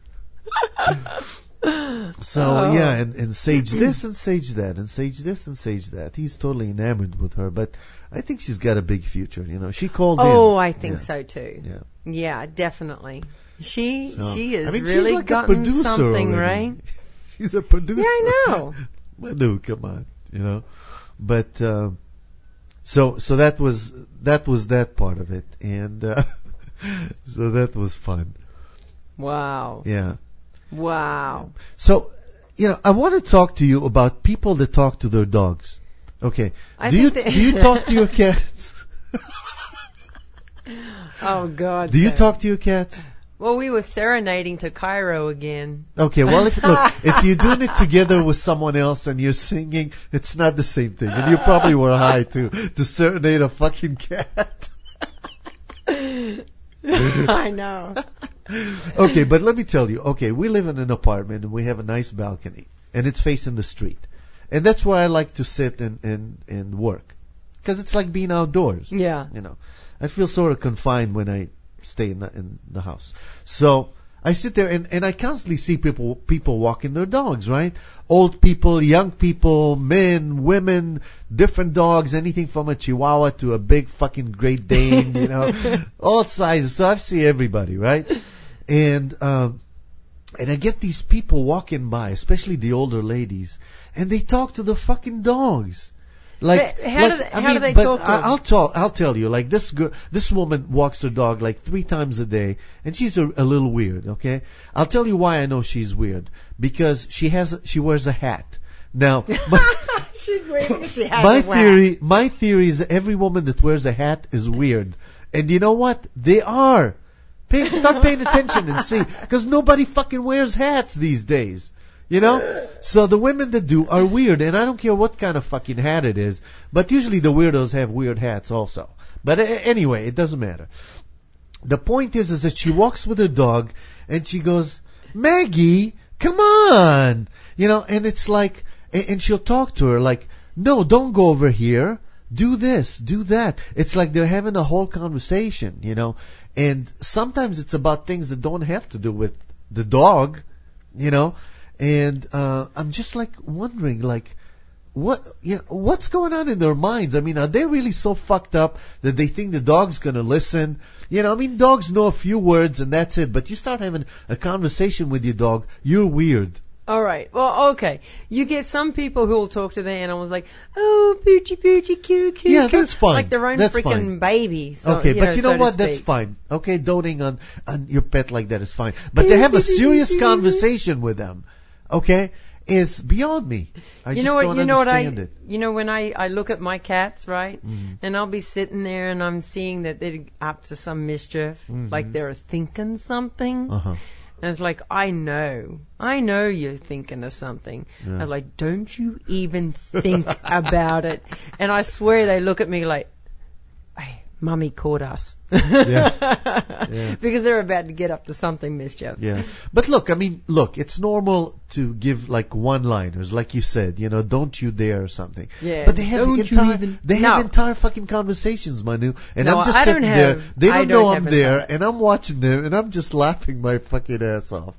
So yeah, and Sage this and Sage that and Sage this and Sage that. He's totally enamored with her, but I think she's got a big future. You know, she called in. Oh, I think so too. Yeah. Yeah, definitely. She is I mean, really she's like gotten a producer something, already. right? She's a producer. Yeah, I know. Manu, come on, you know. But so that was that part of it, and so that was fun. Wow. Yeah. Wow. So, you know, I want to talk to you about people that talk to their dogs. Okay. Do you talk to your cats? Oh God. Do you talk to your cats? Well, we were serenading to Cairo again. Okay, well, if you're doing it together with someone else and you're singing, it's not the same thing. And you probably were high too, to serenade a fucking cat. I know. Okay, but let me tell you. Okay, we live in an apartment and we have a nice balcony, and it's facing the street. And that's where I like to sit and work. Because it's like being outdoors. Yeah. You know, I feel sort of confined when I stay in the house. So I sit there and I constantly see people walking their dogs, right? Old people, young people, men, women, different dogs, anything from a Chihuahua to a big fucking Great Dane, you know, all sizes. So I see everybody, right? And I get these people walking by, especially the older ladies, and they talk to the fucking dogs. Like, how do they talk to them? I'll tell you, like this woman walks her dog like 3 times a day, and she's a little weird, okay? I'll tell you why I know she's weird. Because she wears a hat. Now, she's weird because she has my theory is that every woman that wears a hat is weird. And you know what? They are. Start paying attention and see, because nobody fucking wears hats these days. You know? So the women that do are weird, and I don't care what kind of fucking hat it is, but usually the weirdos have weird hats also. But anyway, it doesn't matter. The point is that she walks with her dog, and she goes, Maggie, come on! You know, and it's like, and she'll talk to her like, no, don't go over here. Do this, do that. It's like they're having a whole conversation, you know. And sometimes it's about things that don't have to do with the dog, you know. And I'm just like wondering, like, what's going on in their minds? I mean, are they really so fucked up that they think the dog's going to listen? You know, I mean, dogs know a few words and that's it. But you start having a conversation with your dog, you're weird. All right. Well, okay. You get some people who will talk to their animals like, oh, poochie, cute, cute. Yeah, that's fine. Like their own freaking baby. So, okay, but you know what? That's fine. Okay, doting on your pet like that is fine. But to have a serious conversation with them, okay, is beyond me. I just don't understand it. You know, when I look at my cats, right, and I'll be sitting there and I'm seeing that they're up to some mischief, like they're thinking something. And it's like, I know you're thinking of something. Yeah. I was like, don't you even think about it. And I swear they look at me like, hey, Mummy caught us. Yeah. Because they're about to get up to something mischief. Yeah. But look, it's normal to give like one-liners, like you said, don't you dare or something. Yeah. But they have entire fucking conversations, Manu. And I'm just sitting there. They don't know I'm there, and I'm watching them, and I'm just laughing my fucking ass off.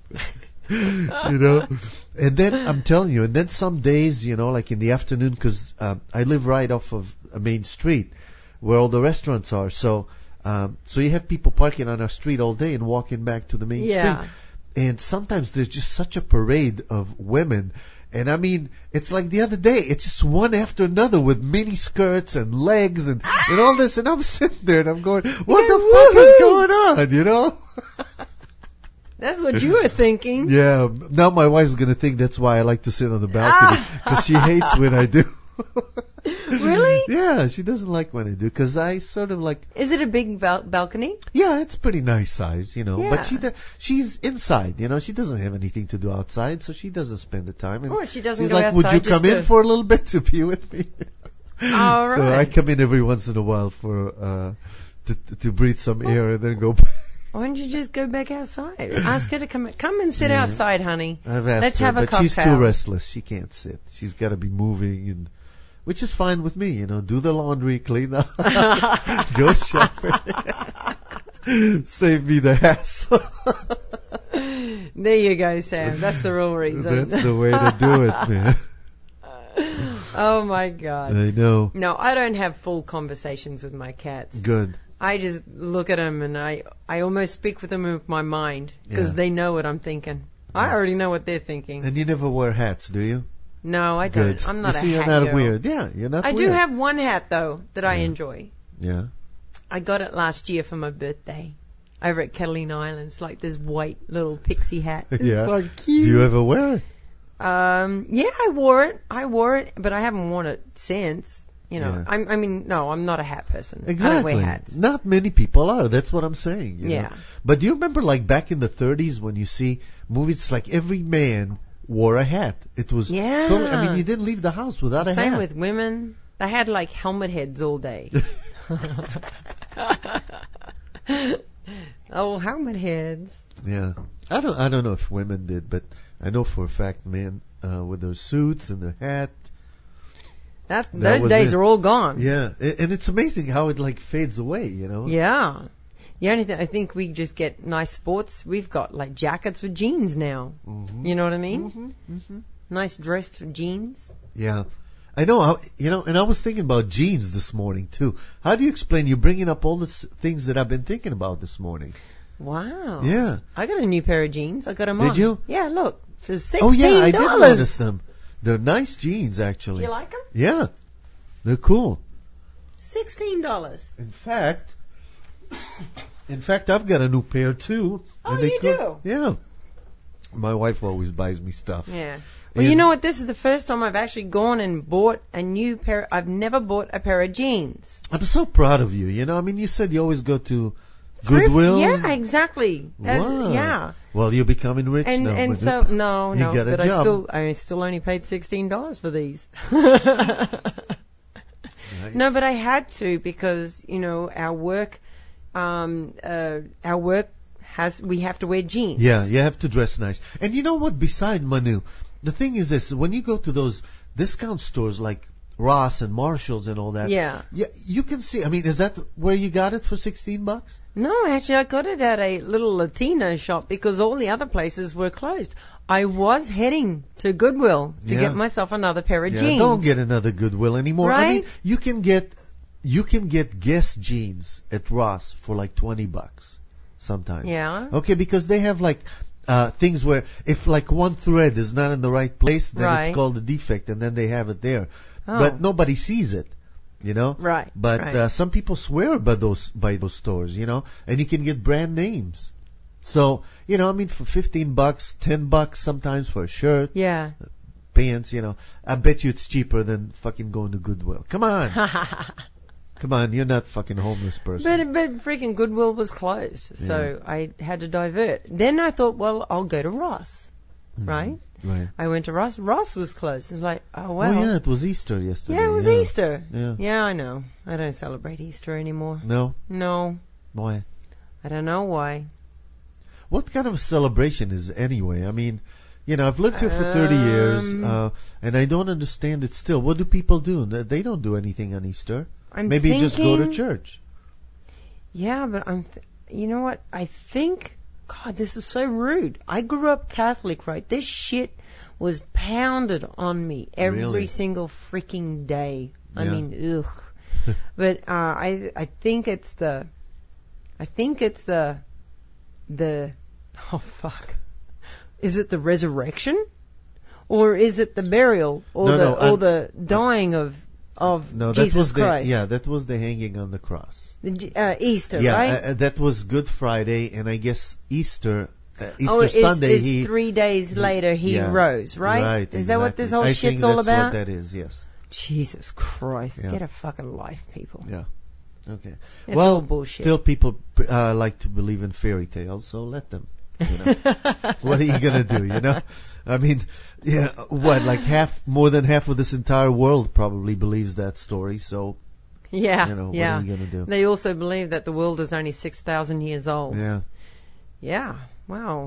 And then I'm telling you, and then some days, like in the afternoon, because I live right off of a main street where all the restaurants are. So you have people parking on our street all day and walking back to the main street. And sometimes there's just such a parade of women. And it's like the other day, it's just one after another with mini skirts and legs and all this. And I'm sitting there and I'm going, what the fuck is going on, That's what you were thinking. Yeah. Now my wife's going to think that's why I like to sit on the balcony, because she hates when I do. Really? Yeah, she doesn't like when I do, because I sort of like... Is it a big balcony? Yeah, it's pretty nice size, Yeah. But she's inside, she doesn't have anything to do outside, so she doesn't spend the time. And she doesn't she's go like, outside. would you come in for a little bit to be with me? All right. So I come in every once in a while for to breathe some air and then go back. Why don't you just go back outside? Ask her to come and sit outside, honey. I've asked Let's her, have a but cocktail. she's too restless. She can't sit. She's got to be moving, which is fine with me. Do the laundry, clean the house, go shopping, save me the hassle. There you go, Sam. That's the real reason. That's the way to do it, man. Oh my God. I know. No, I don't have full conversations with my cats. Good. I just look at them and I almost speak with them with my mind, because they know what I'm thinking. I already know what they're thinking. And you never wear hats, do you? No, I don't. Good. I'm not a hat you're not girl. weird. Yeah, you're not weird. I do have one hat, though, that I enjoy. Yeah. I got it last year for my birthday over at Catalina Islands, like this white little pixie hat. It's so cute. Do you ever wear it? Yeah, I wore it, but I haven't worn it since. Yeah. I'm not a hat person. Exactly. I don't wear hats. Not many people are. That's what I'm saying. You know? Yeah. But do you remember, like, back in the 30s when you see movies, like every man wore a hat? It was totally, you didn't leave the house without a hat. Same with women. They had like helmet heads all day. Oh, helmet heads. Yeah. I don't know if women did, but I know for a fact men with their suits and their hat. Those days are all gone. Yeah, and it's amazing how it like fades away, Yeah. The only thing, I think we just get nice sports. We've got like jackets with jeans now. Mm-hmm. You know what I mean? Mm-hmm. Mm-hmm. Nice dressed jeans. Yeah. I know, and I was thinking about jeans this morning too. How do you explain you bringing up all the things that I've been thinking about this morning? Wow. Yeah. I got a new pair of jeans. I got them on. Did you? Yeah, look. For $16. Oh yeah, I did notice them. They're nice jeans, actually. Do you like them? Yeah. They're cool. $16. In fact, I've got a new pair too. Oh, you do? Yeah. My wife always buys me stuff. Yeah. Well, you know what? This is the first time I've actually gone and bought a new pair. I've never bought a pair of jeans. I'm so proud of you. You said you always go to Goodwill. Yeah, exactly. Wow. Yeah. Well, you're becoming rich now. And so no, but I still only paid $16 for these. Nice. No, but I had to, because our work we have to wear jeans. Yeah, you have to dress nice. And you know what? Beside Manu, the thing is this: when you go to those discount stores like Ross and Marshalls and all that, yeah, you can see. Is that where you got it for $16? No, actually, I got it at a little Latino shop because all the other places were closed. I was heading to Goodwill to get myself another pair of jeans. Don't get another Goodwill anymore. Right? You can get Guess jeans at Ross for like $20 sometimes. Yeah. Okay, because they have like things where if like one thread is not in the right place, then Right. it's called a defect, and then they have it there. Oh. But nobody sees it, you know. Right. But right. some people swear by those stores, you know, and you can get brand names. So, you know, I mean, for $15, $10 sometimes for a shirt, Yeah. pants, you know, I bet you it's cheaper than fucking going to Goodwill. Come on. Come on, you're not fucking homeless person. But freaking Goodwill was closed, so I had to divert. Then I thought, well, I'll go to Ross, right? Right. I went to Ross. Ross was closed. It's like, oh well. Oh yeah, it was Easter yesterday. Yeah, it was Easter. Yeah. Yeah, I know. I don't celebrate Easter anymore. No? No, Why? I don't know why. What kind of a celebration is it anyway? I mean, you know, I've lived here for 30 years, and I don't understand it still. What do people do? They don't do anything on Easter. Maybe just go to church. Yeah, but you know what? I think, God, this is so rude. I grew up Catholic, right? This shit was pounded on me every Really? single freaking day. I Yeah. mean, ugh. But I think it's the oh fuck. Is it the resurrection? Or is it the burial? Or the dying of No, that Jesus was Christ? that was the hanging on the cross. Easter, Yeah, right? that was Good Friday, and I guess Easter it's Sunday. 3 days later he rose, right? Right. Is that what this whole I shit's think all that's about? what that is. Yes. Jesus Christ, Yeah. get a fucking life, people. Yeah. Okay. It's well, all bullshit. still people like to believe in fairy tales, so let them. You know? What are you gonna do? You know, I mean, yeah, what like more than half of this entire world probably believes that story. So Yeah, you know, yeah. what are you gonna do? They also believe that the world is only 6,000 years old. Yeah. Yeah. Wow.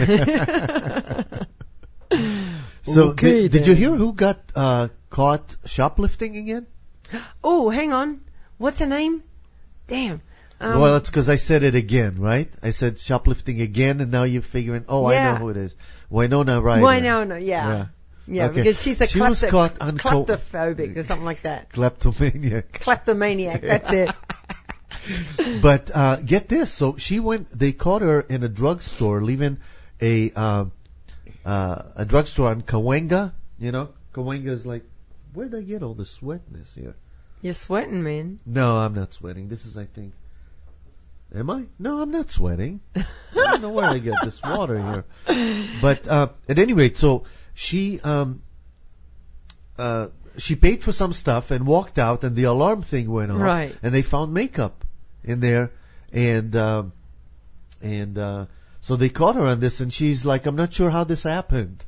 So Okay, did you then. hear who got caught shoplifting again? Oh, hang on. What's her name? Damn. Well, it's because I said it again, right? I said shoplifting again, and now you're figuring, I Yeah. know who it is. Winona Ryder. Winona, yeah. Yeah, Okay. because she's a She was caught on kleptophobic or something like that. Kleptomaniac. Kleptomaniac, that's it. But get this, so they caught her in a drugstore, leaving a drugstore on Cahuenga. You know, Cahuenga is like, where'd I get all the sweatness here? You're sweating, man. No, I'm not sweating. This is, I think. Am I? No, I'm not sweating. I don't know where I get this water here. But at any rate, so she paid for some stuff and walked out, and the alarm thing went off. Right. And they found makeup in there, and so they caught her on this, and she's like, I'm not sure how this happened.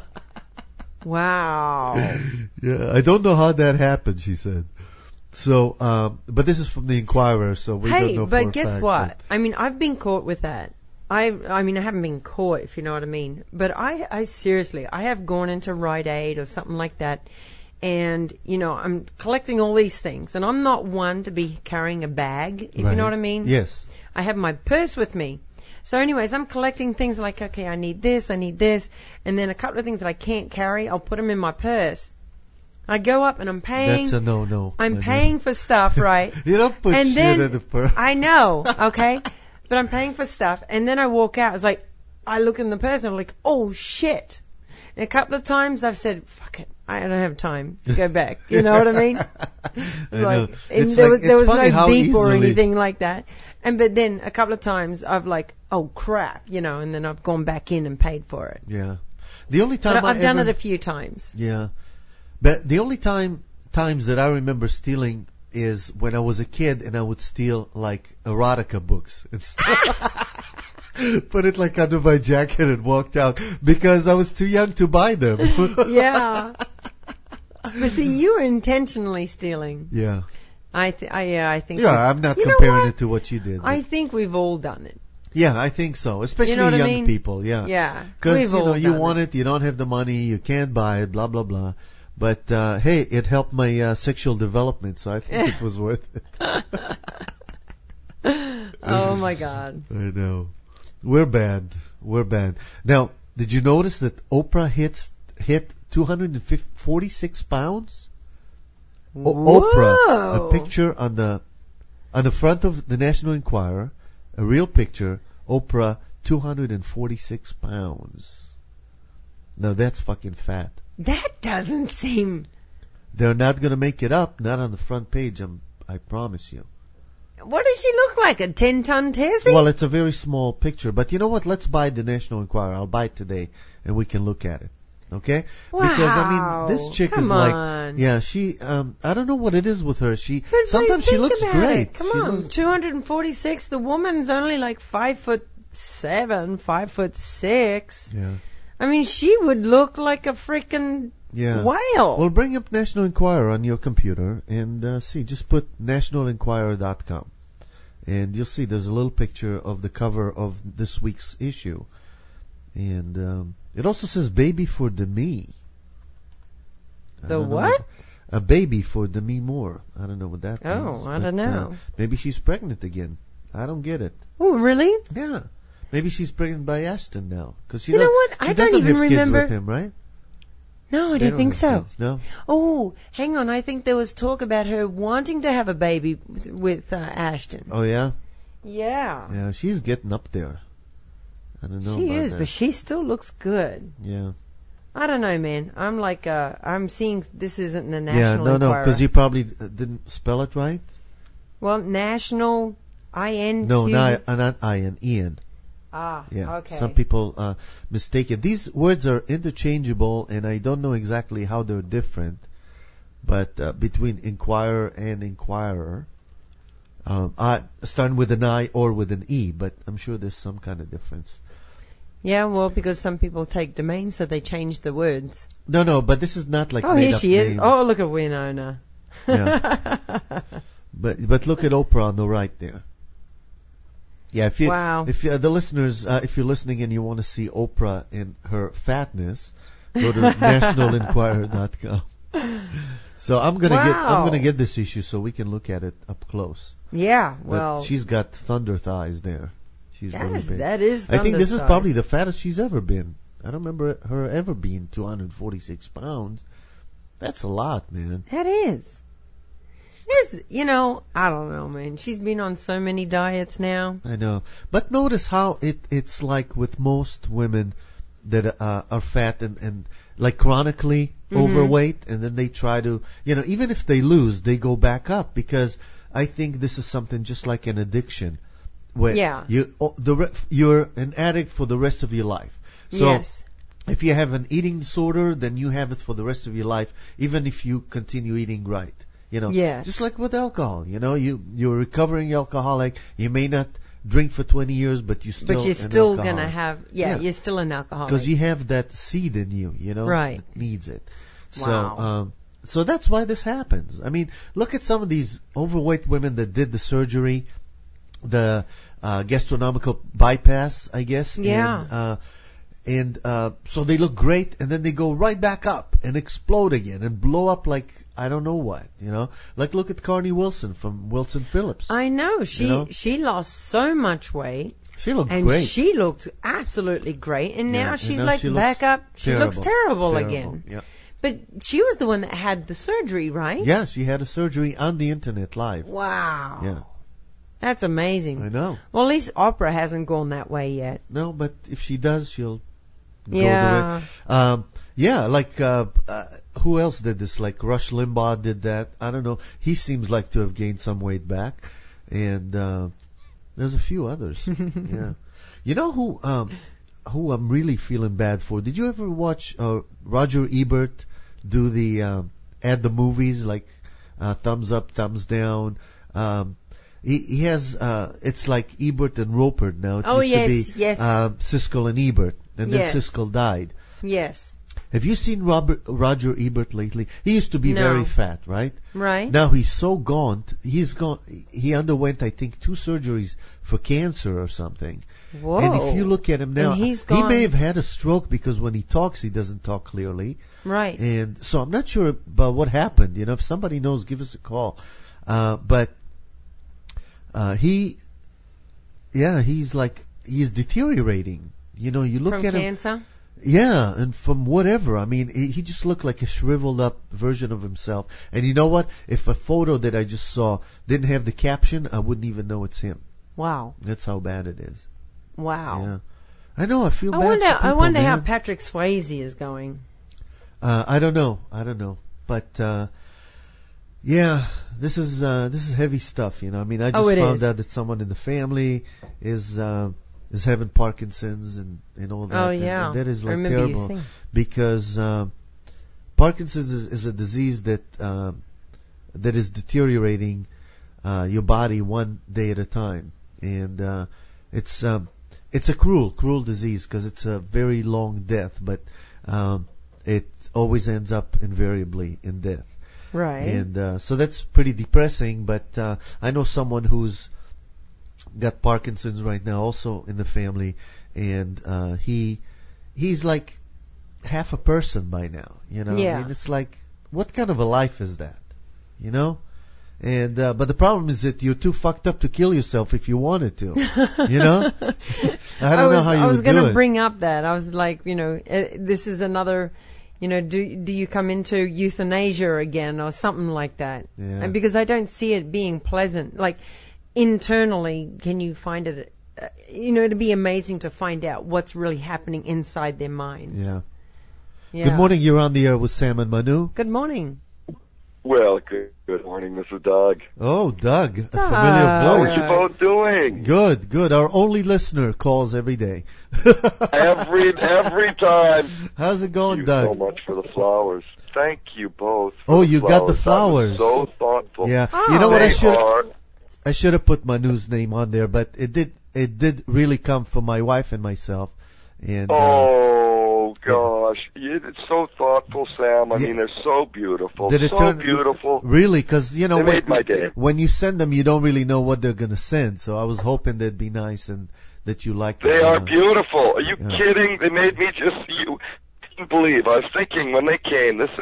Wow. Yeah, I don't know how that happened, she said. So, but this is from the Inquirer, so we don't know for but a guess fact, what? I mean, I've been caught with that. I mean, I haven't been caught, if you know what I mean. But I seriously, I have gone into Rite Aid or something like that, and, you know, I'm collecting all these things, and I'm not one to be carrying a bag, if you know what I mean. Yes. I have my purse with me. So anyways, I'm collecting things like, okay, I need this, and then a couple of things that I can't carry, I'll put them in my purse. I go up and I'm paying. That's a no-no. I'm paying for stuff, right? You don't put and shit then, in the purse. I know, okay? But I'm paying for stuff, and then I walk out. It's like, I look in the purse, and I'm like, oh, shit. And a couple of times I've said, fuck it, I don't have time to go back. You know what I mean? I know. And It's there like- was it's funny no how beep or easily- anything like that. But then a couple of times I've like, oh, crap, you know, and then I've gone back in and paid for it. Yeah. The only time But I've done ever- it a few times. Yeah. But the only times that I remember stealing is when I was a kid and I would steal like erotica books and stuff. Put it like under my jacket and walked out because I was too young to buy them. Yeah. But see, you were intentionally stealing. Yeah. I think. Yeah, I'm not You know comparing what? it to what you did. I think we've all done it. Yeah, I think so. Especially You know what I young mean? people, yeah. Yeah. Because, We've you know, all you done want it, you don't have the money, you can't buy it, blah, blah, blah. But, hey, it helped my sexual development, so I think it was worth it. Oh my God. I know. We're bad. Now, did you notice that Oprah hit 246 pounds? Oprah, Whoa. a picture on the front of the National Enquirer, a real picture, Oprah 246 pounds. Now that's fucking fat. That doesn't seem... They're not going to make it up, not on the front page, I promise you. What does she look like, a 10-ton Tessie? Well, it's a very small picture, but you know what? Let's buy the National Enquirer. I'll buy it today, and we can look at it. Okay? Wow. Because, I mean, this chick is like, yeah, she, I don't know what it is with her. Sometimes she looks great. Come on, 246. The woman's only like 5'7", 5'6". Yeah. I mean, she would look like a freaking whale. Well, bring up National Enquirer on your computer and see. Just put nationalenquirer.com. And you'll see there's a little picture of the cover of this week's issue. And it also says baby for Demi. The what? A baby for Demi Moore. I don't know what that means. Oh, I don't know. Maybe she's pregnant again. I don't get it. Oh, really? Yeah. Maybe she's pregnant by Ashton now. Cause she you know what? I don't even remember. Kids with him, right? No, I don't think so. Kids. No? Oh, hang on. I think there was talk about her wanting to have a baby with Ashton. Oh, yeah? Yeah. Yeah, she's getting up there. I don't know. She about is, that. but she still looks good. Yeah. I don't know, man. I'm like, I'm seeing this isn't the National Enquirer. Enquirer. Because you probably didn't spell it right? Well, National, I-N-Q. No, not I-N, Ian. Ah, yeah. okay. Some people mistake it. These words are interchangeable, and I don't know exactly how they're different. But between Inquirer and Inquirer, starting with an I or with an E, but I'm sure there's some kind of difference. Yeah, well, because some people take domains, so they change the words. No, but this is not like oh, made here up she names. is. Oh, look at Winona. Yeah. But look at Oprah on the right there. Yeah, if the listeners, if you're listening and you want to see Oprah in her fatness, go to nationalenquirer.com. So I'm gonna get this issue so we can look at it up close. Yeah, But she's got thunder thighs there. She's really big. That is. I think this is probably the fattest she's ever been. I don't remember her ever being 246 pounds. That's a lot, man. That is. I don't know, man. She's been on so many diets now. I know. But notice how it's like with most women that are fat and like chronically overweight, and then they try to, even if they lose, they go back up, because I think this is something just like an addiction, where you're an addict for the rest of your life. So yes. If you have an eating disorder, then you have it for the rest of your life, even if you continue eating right. Yes. Just like with alcohol, you're a recovering alcoholic. You may not drink for 20 years, but you're still gonna have, you're still an alcoholic. Because you have that seed in you, right. that needs it. Wow. So that's why this happens. I mean, look at some of these overweight women that did the surgery, the gastronomical bypass, I guess. Yeah. And so they look great, and then they go right back up and explode again and blow up like I don't know what, Like look at Carney Wilson from Wilson Phillips. I know. She lost so much weight. She looked and great. And she looked absolutely great. And now she's she back up. She looks terrible again. Yeah. But she was the one that had the surgery, right? Yeah, she had a surgery on the internet live. Wow. Yeah. That's amazing. I know. Well, at least Oprah hasn't gone that way yet. No, but if she does, she'll go yeah. the way. Like who else did this? Like Rush Limbaugh did that. I don't know. He seems like to have gained some weight back, and there's a few others. Yeah. You know who I'm really feeling bad for? Did you ever watch Roger Ebert do the at the movies, like thumbs up, thumbs down? He has it's like Ebert and Roper now. It used to be Siskel and Ebert, and then Siskel died. Yes. Have you seen Roger Ebert lately? He used to be very fat, right? Right. Now he's so gaunt. He underwent, I think, 2 surgeries for cancer or something. Whoa. And if you look at him now, he may have had a stroke, because when he talks, he doesn't talk clearly. Right. And so I'm not sure about what happened. If somebody knows, give us a call. But he's deteriorating. You look from at him. Cancer? Yeah, and from whatever. I mean, he just looked like a shriveled up version of himself. And you know what? If a photo that I just saw didn't have the caption, I wouldn't even know it's him. Wow. That's how bad it is. Wow. Yeah. I know. I feel bad for people, I wonder man. how Patrick Swayze is going. I don't know. But yeah, this is heavy stuff. You know, I mean, I just found out that someone in the family is having Parkinson's and all that. Oh yeah, and that is like remember terrible because Parkinson's is a disease that is deteriorating your body one day at a time, and it's a cruel disease because it's a very long death, but it always ends up invariably in death. Right. And so that's pretty depressing, but I know someone who's got Parkinson's right now also in the family, and he's like half a person by now, you know. Yeah. I mean, it's like, what kind of a life is that, you know? And but the problem is that you're too fucked up to kill yourself if you wanted to, you know. I don't know how you would do it. I was going to bring up that. I was like, you know, this is another, you know, do you come into euthanasia again or something like that? Yeah. And because I don't see it being pleasant. Like internally, can you find it? You know, it'd be amazing to find out what's really happening inside their minds. Yeah. Yeah. Good morning. You're on the air with Sam and Manu. Good morning. Well, good morning. This is Doug. Oh, Doug. A familiar How voice. are you both doing? Good. Our only listener calls every day. every time. How's it going, Thank you Doug? so much for the flowers. Thank you both. Oh, you got the flowers. That was so thoughtful. Yeah. Oh. You know what? They I should have put Manu's name on there, but it did really come from my wife and myself. And oh gosh, it's so thoughtful, Sam. I mean, they're so beautiful. Did it so turn beautiful. Really? Because you know, They made my day. when you send them, you don't really know what they're gonna send. So I was hoping they'd be nice and that you like them. They are beautiful. Are you Yeah. kidding? They made me you couldn't believe. I was thinking when they came, this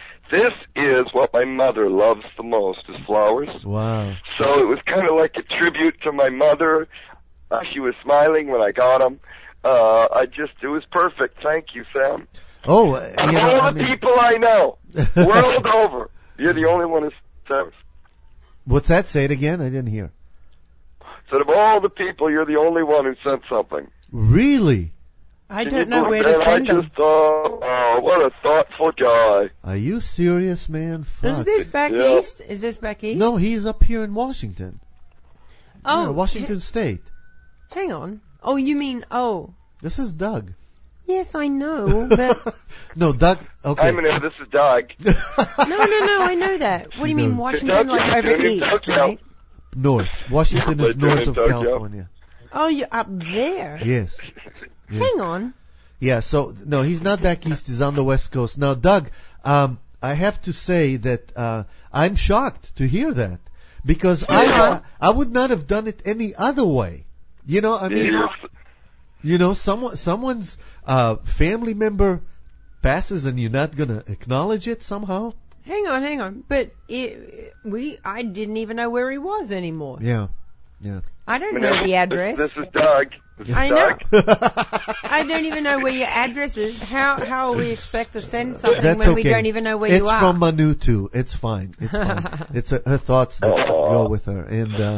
is what my mother loves the most, is flowers. Wow. So it was kind of like a tribute to my mother. She was smiling when I got them. It was perfect. Thank you, Sam. Oh, All the people I know, world over, you're the only one who says. What's that? Say it again. I didn't hear. Said of all the people, you're the only one who sent something. Really? I Can don't you know where believe to that? send them. I just thought, oh, what a thoughtful guy. Are you serious, man? Fuck. Is this back Yeah. east? Is this back east? No, he's up here in Washington. Oh, Yeah, Washington State. Hang on. Oh, you mean, This is Doug. yes, I know, but No, Doug. Okay. This is Doug. no, I know that. What do you mean, Washington, like over east, right? North. Washington is north of California. Oh, you're up there. Yes. Hang on. Yeah, so, no, he's not back east. He's on the West Coast. Now, Doug, I have to say that I'm shocked to hear that because I would not have done it any other way. You know, I mean, you know, someone's family member passes and you're not going to acknowledge it somehow? Hang on. But I didn't even know where he was anymore. Yeah. I don't know the address. This is Doug. I know. I don't even know where your address is. How will we expect to send something That's when okay. we don't even know where it's you are? It's from Manu too. It's fine. It's her thoughts that go with her. And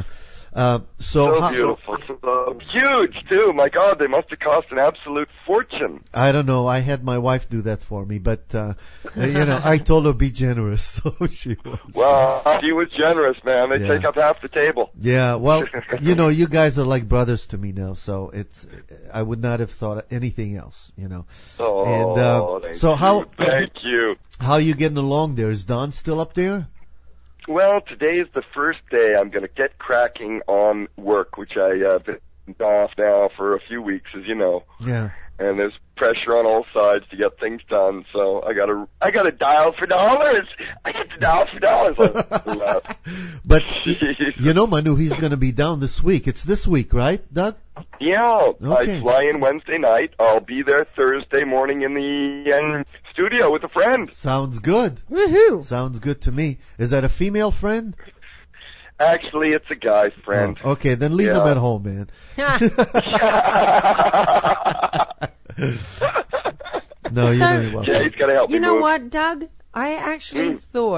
so beautiful. Huge too. My God, they must have cost an absolute fortune. I don't know. I had my wife do that for me, but you know, I told her be generous, so she was. Well, she was generous, man. They take up half the table. Yeah. Well, you know, you guys are like brothers to me now, so I would not have thought anything else, you know. Oh, and so thank you. How are you getting along there? Is Don still up there? Well, today is the first day I'm going to get cracking on work, which I've been off now for a few weeks, as you know. Yeah. And there's pressure on all sides to get things done, so I gotta dial for dollars. I get to dial for dollars. But you know, Manu, he's going to be down this week. It's this week, right, Doug? Yeah. Okay. I fly in Wednesday night. I'll be there Thursday morning in the studio with a friend. Sounds good. Woohoo! Sounds good to me. Is that a female friend? Actually, it's a guy friend. Oh, okay, then leave him at home, man. No, you know he won't. Yeah, he's got to help me You know move. what, Doug? I actually thought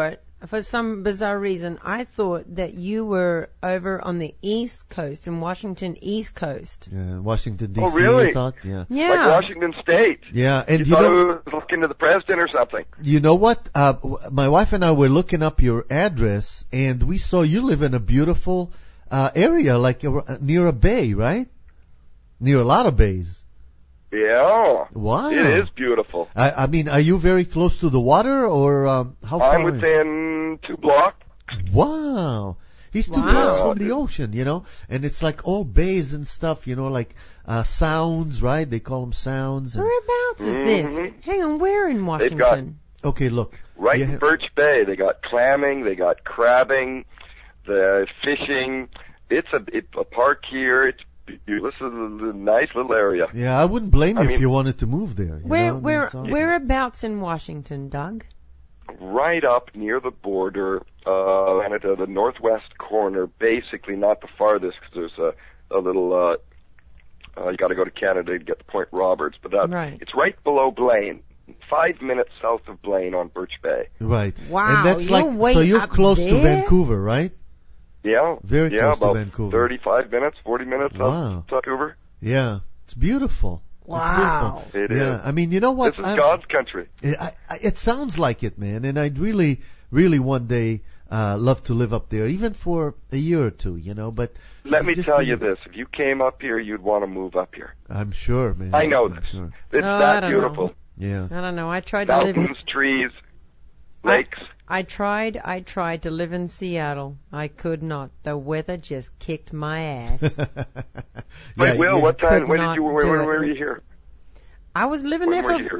for some bizarre reason, I thought that you were over on the East Coast, in Washington East Coast. Yeah, Washington, D.C., Oh, really? I thought, yeah. Yeah. Like Washington State. Yeah, and you thought I was looking to the president or something. You know what? My wife and I were looking up your address, and we saw you live in a beautiful area, like near a bay, right? Near a lot of bays. Yeah. Wow. It is beautiful. I mean, are you very close to the water, or how far? I'm within 2 blocks. Wow. He's 2 blocks from the ocean, you know, and it's like all bays and stuff, you know, like sounds, right? They call them sounds. And Whereabouts is this? Hang on, where in Washington? Okay, look. Right in Birch Bay. They got clamming, they got crabbing, the fishing. It's a park here. This is a nice little area. Yeah, I wouldn't blame you if you wanted to move there. Whereabouts in Washington, Doug? Right up near the border, and at the northwest corner, basically not the farthest, because there's a little, you got to go to Canada to get to Point Roberts, but it's right below Blaine, 5 minutes south of Blaine on Birch Bay. Right. Wow. And that's so you're close to Vancouver, right? Yeah. Very close about to Vancouver. 35 minutes, 40 minutes out of Vancouver. Yeah. It's beautiful. Wow. It's beautiful. Yeah. I mean, you know what? This is God's country. It sounds like it, man. And I'd really, really one day love to live up there, even for a year or two, you know. But let me tell you this: if you came up here, you'd want to move up here. I'm sure, man. I know this. Sure. It's that beautiful. Yeah. I don't know. I tried to live in mountains, trees, lakes. I tried to live in Seattle. I could not. The weather just kicked my ass. Wait, Will, what time? When did you? Where were you here? I was living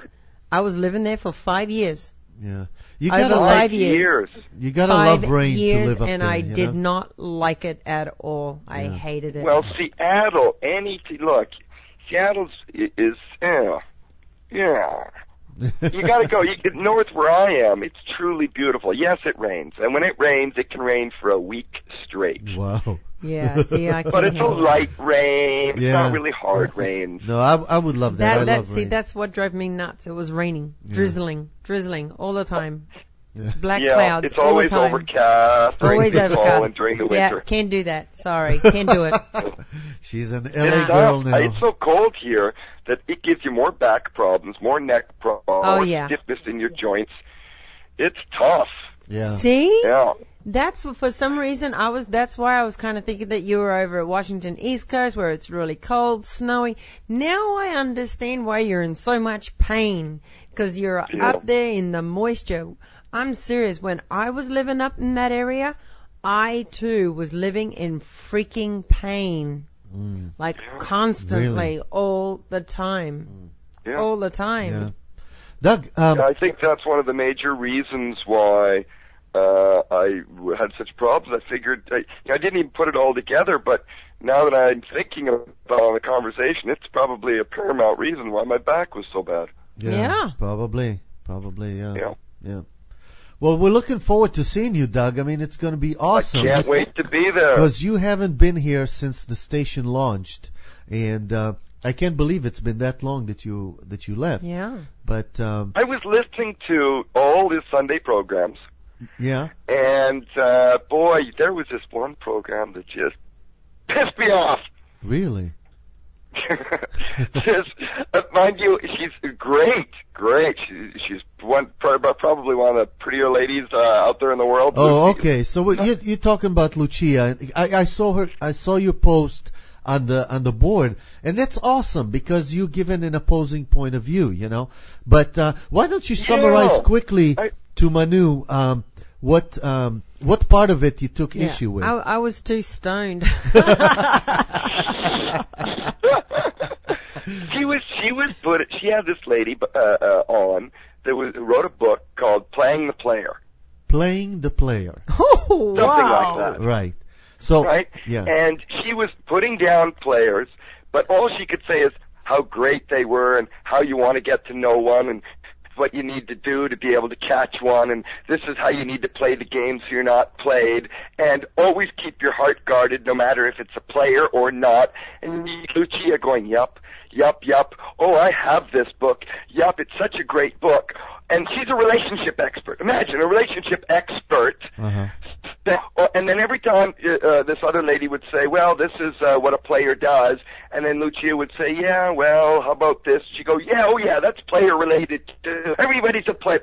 there for 5 years. Yeah. You gotta over 5 years. You gotta love rain to live up and there. I did not like it at all. I hated it. Well, Seattle, Seattle is you got to go. You get north where I am. It's truly beautiful. Yes, it rains, and when it rains, it can rain for a week straight. Wow. Yeah. See, I can't. But it's a light rain. It's not really hard rain. No, I would love that. I love rain. That's what drove me nuts. It was raining, drizzling all the time. Yeah. Black clouds it's always all the time. Overcast. Always overcast. And during the winter. Yeah, can't do that. Sorry, can't do it. She's an LA girl now. It's so cold here that it gives you more back problems, more neck problems, stiffness in your joints. It's tough. Yeah. See? Yeah. That's for some reason that's why I was kind of thinking that you were over at Washington East Coast where it's really cold, snowy. Now I understand why you're in so much pain, because you're up there in the moisture. I'm serious. When I was living up in that area, I too was living in freaking pain. Like constantly, all the time. Yeah. All the time. Yeah. Doug, I think that's one of the major reasons why I had such problems. I figured, I didn't even put it all together, but now that I'm thinking about the conversation, it's probably a paramount reason why my back was so bad. Yeah. Probably, yeah. Well, we're looking forward to seeing you, Doug. I mean, it's going to be awesome. I can't wait to be there. Because you haven't been here since the station launched, and I can't believe it's been that long that you left. Yeah. But I was listening to all the Sunday programs. Yeah. And boy, there was this one program that just pissed me off. Really? Mind you, she's great. She's probably one of the prettier ladies out there in the world. Oh, okay. So you're talking about Lucia. I saw your post on the board, and that's awesome because you're given an opposing point of view, you know. But why don't you summarize quickly to Manu what part of it you took issue with? I was too stoned. She had this lady on that wrote a book called Playing the Player. Playing the Player. Oh, something like that. Right. So, right? Yeah. And she was putting down players, but all she could say is how great they were and how you want to get to know one and what you need to do to be able to catch one, and this is how you need to play the game so you're not played, and always keep your heart guarded no matter if it's a player or not. And Lucia going, yup. Oh, I have this book. Yup, it's such a great book. and she's a relationship expert. Imagine a relationship expert. Uh-huh. And then every time this other lady would say, well, this is what a player does, and then Lucia would say, yeah, well, how about this? She'd go, yeah, oh yeah, that's player related too. Everybody's a player,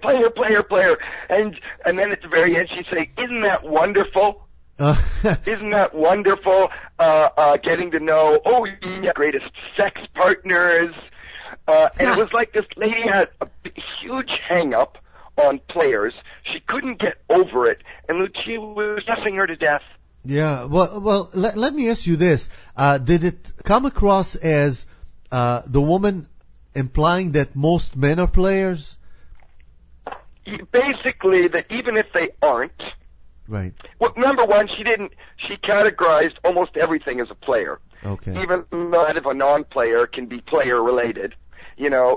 and then at the very end she'd say, isn't that wonderful? Isn't that wonderful? Getting to know, oh yeah, greatest sex partners. And it was like this lady had a huge hang-up on players. She couldn't get over it, and Lucia was stressing her to death. Yeah, well, let me ask you this. Did it come across as the woman implying that most men are players? Basically, that even if they aren't. Right. Well, number one, she categorized almost everything as a player. Okay. Even not if a non-player can be player-related. You know,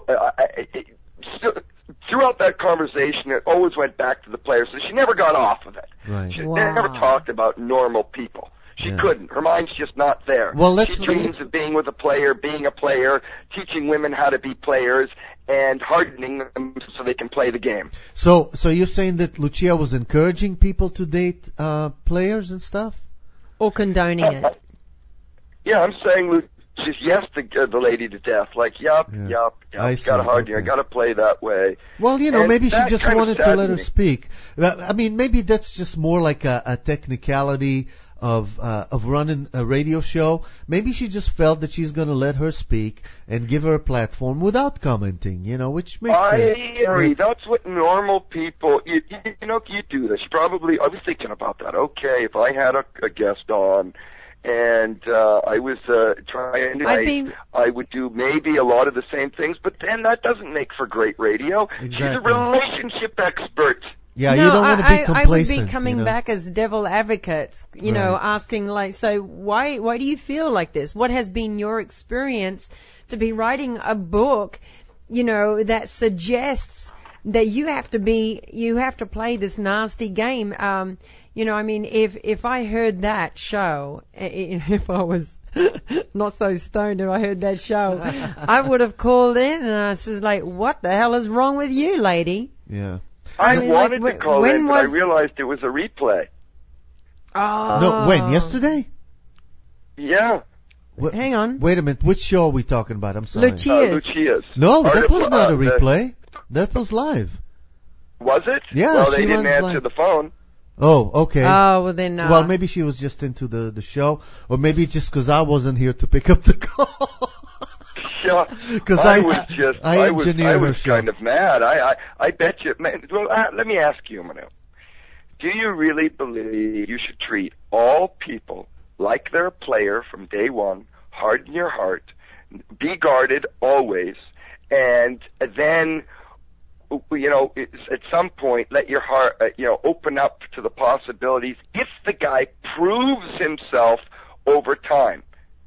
throughout that conversation, it always went back to the players, so she never got off of it. Right. She never talked about normal people. She couldn't. Her mind's just not there. Well, she dreams of being with a player, being a player, teaching women how to be players, and hardening them so they can play the game. So you're saying that Lucia was encouraging people to date players and stuff? Or condoning it? Yeah, I'm saying she's yes the lady to death. Like, yup, got a hard I got to play that way. Well, you know, and maybe she just wanted to let her me. speak. I mean, maybe that's just more like a technicality of running a radio show. Maybe she just felt that she's going to let her speak and give her a platform without commenting, you know, which makes sense. I agree. That's what normal people, you do this. I was thinking about that. Okay, if I had a guest on, and I was trying to, I would do maybe a lot of the same things, but then that doesn't make for great radio. Exactly. She's a relationship expert. Yeah, you don't want to be complacent. I would be coming back as devil advocates, you know, asking like, so why do you feel like this? What has been your experience to be writing a book, you know, that suggests that you have to play this nasty game? You know, I mean, if I heard that show, if I was not so stoned and I heard that show, I would have called in and I was like, what the hell is wrong with you, lady? Yeah. I wanted to call in, but I realized it was a replay. Oh. No, when? Yesterday? Yeah. Hang on. Wait a minute. Which show are we talking about? I'm sorry. Lucia's. No, that was not a replay. That was live. Was it? Yeah, well, they didn't answer the phone. Oh, okay. Oh, well then. Well, maybe she was just into the show, or maybe just because I wasn't here to pick up the call. Because I was kind of mad. I bet you. Well, let me ask you, Manu. Do you really believe you should treat all people like they're a player from day one? Harden your heart, be guarded always, and then, you know, at some point, let your heart, open up to the possibilities if the guy proves himself over time.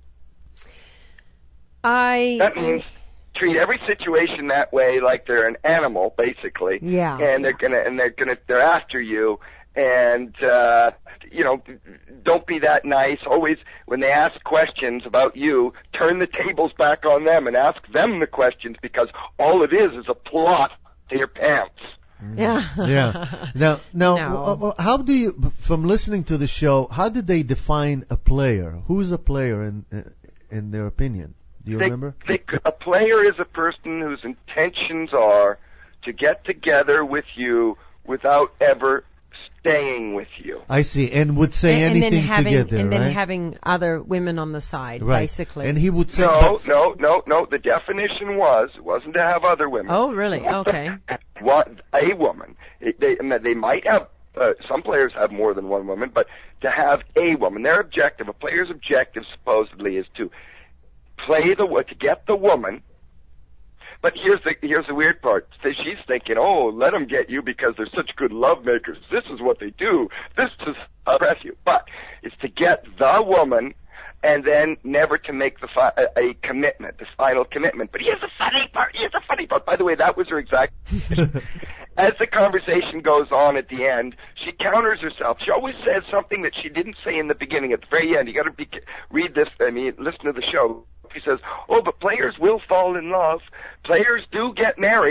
That means treat every situation that way, like they're an animal, basically. Yeah. And they're after you, and don't be that nice. Always, when they ask questions about you, turn the tables back on them and ask them the questions, because all it is a plot to your pants. Yeah. Yeah. Now, how do you, from listening to the show, how did they define a player? Who's a player in their opinion? Do you remember? A player is a person whose intentions are to get together with you without ever staying with you. I see, and would say anything to get there, and then having other women on the side, basically. And he would say, no. The definition wasn't to have other women. Oh, really? Okay. A woman. They might have. Some players have more than one woman, but to have a woman, a player's objective supposedly is to to get the woman. But here's the weird part. She's thinking, oh, let them get you because they're such good love makers. This is what they do. This is impress you. But it's to get the woman and then never to make a commitment, the final commitment. But here's the funny part. By the way, that was her exact. As the conversation goes on at the end, she counters herself. She always says something that she didn't say in the beginning. At the very end, you got to read this. Listen to the show. He says, oh, but players will fall in love. Players do get married.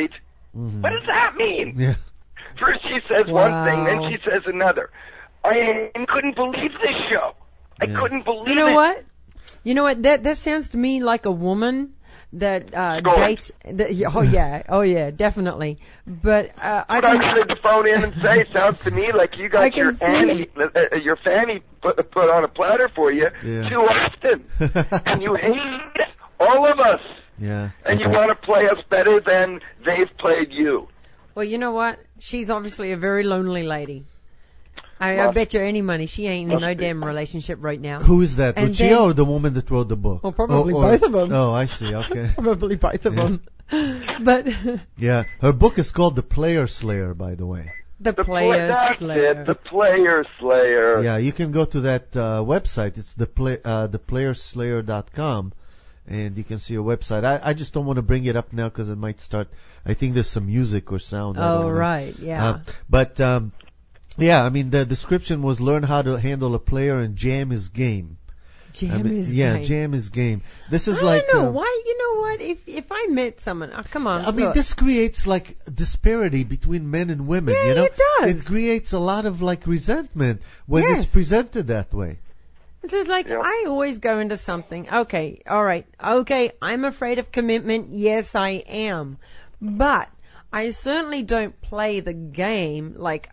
Mm-hmm. What does that mean? Yeah. First she says one thing, then she says another. I couldn't believe this show. I couldn't believe it. You know what? That sounds to me like a woman that dates. Oh yeah, definitely. But I should the phone in and say, sounds to me like you got your fanny put on a platter for you too often, and you hate all of us. Yeah. And you want to play us better than they've played you. Well, you know what? She's obviously a very lonely lady. I bet you any money she ain't in no damn relationship right now. Who is that? Lucia or the woman that wrote the book? Well, probably both of them. Oh, I see. Okay. Probably both of them. But yeah, her book is called The Player Slayer, by the way. The Player Slayer. The Player Slayer. Yeah, you can go to that website. It's theplayerslayer.com. And you can see her website. I just don't want to bring it up now because it might start. I think there's some music or sound. Oh, right, yeah. Yeah, I mean, the description was learn how to handle a player and jam his game. Jam his game. This is I don't know why. You know what? If I met someone, come on. I mean, this creates like disparity between men and women. Yeah, you know, it does. It creates a lot of like resentment when it's presented that way. It's just like, I always go into something. Okay, all right. Okay, I'm afraid of commitment. Yes, I am. But I certainly don't play the game like,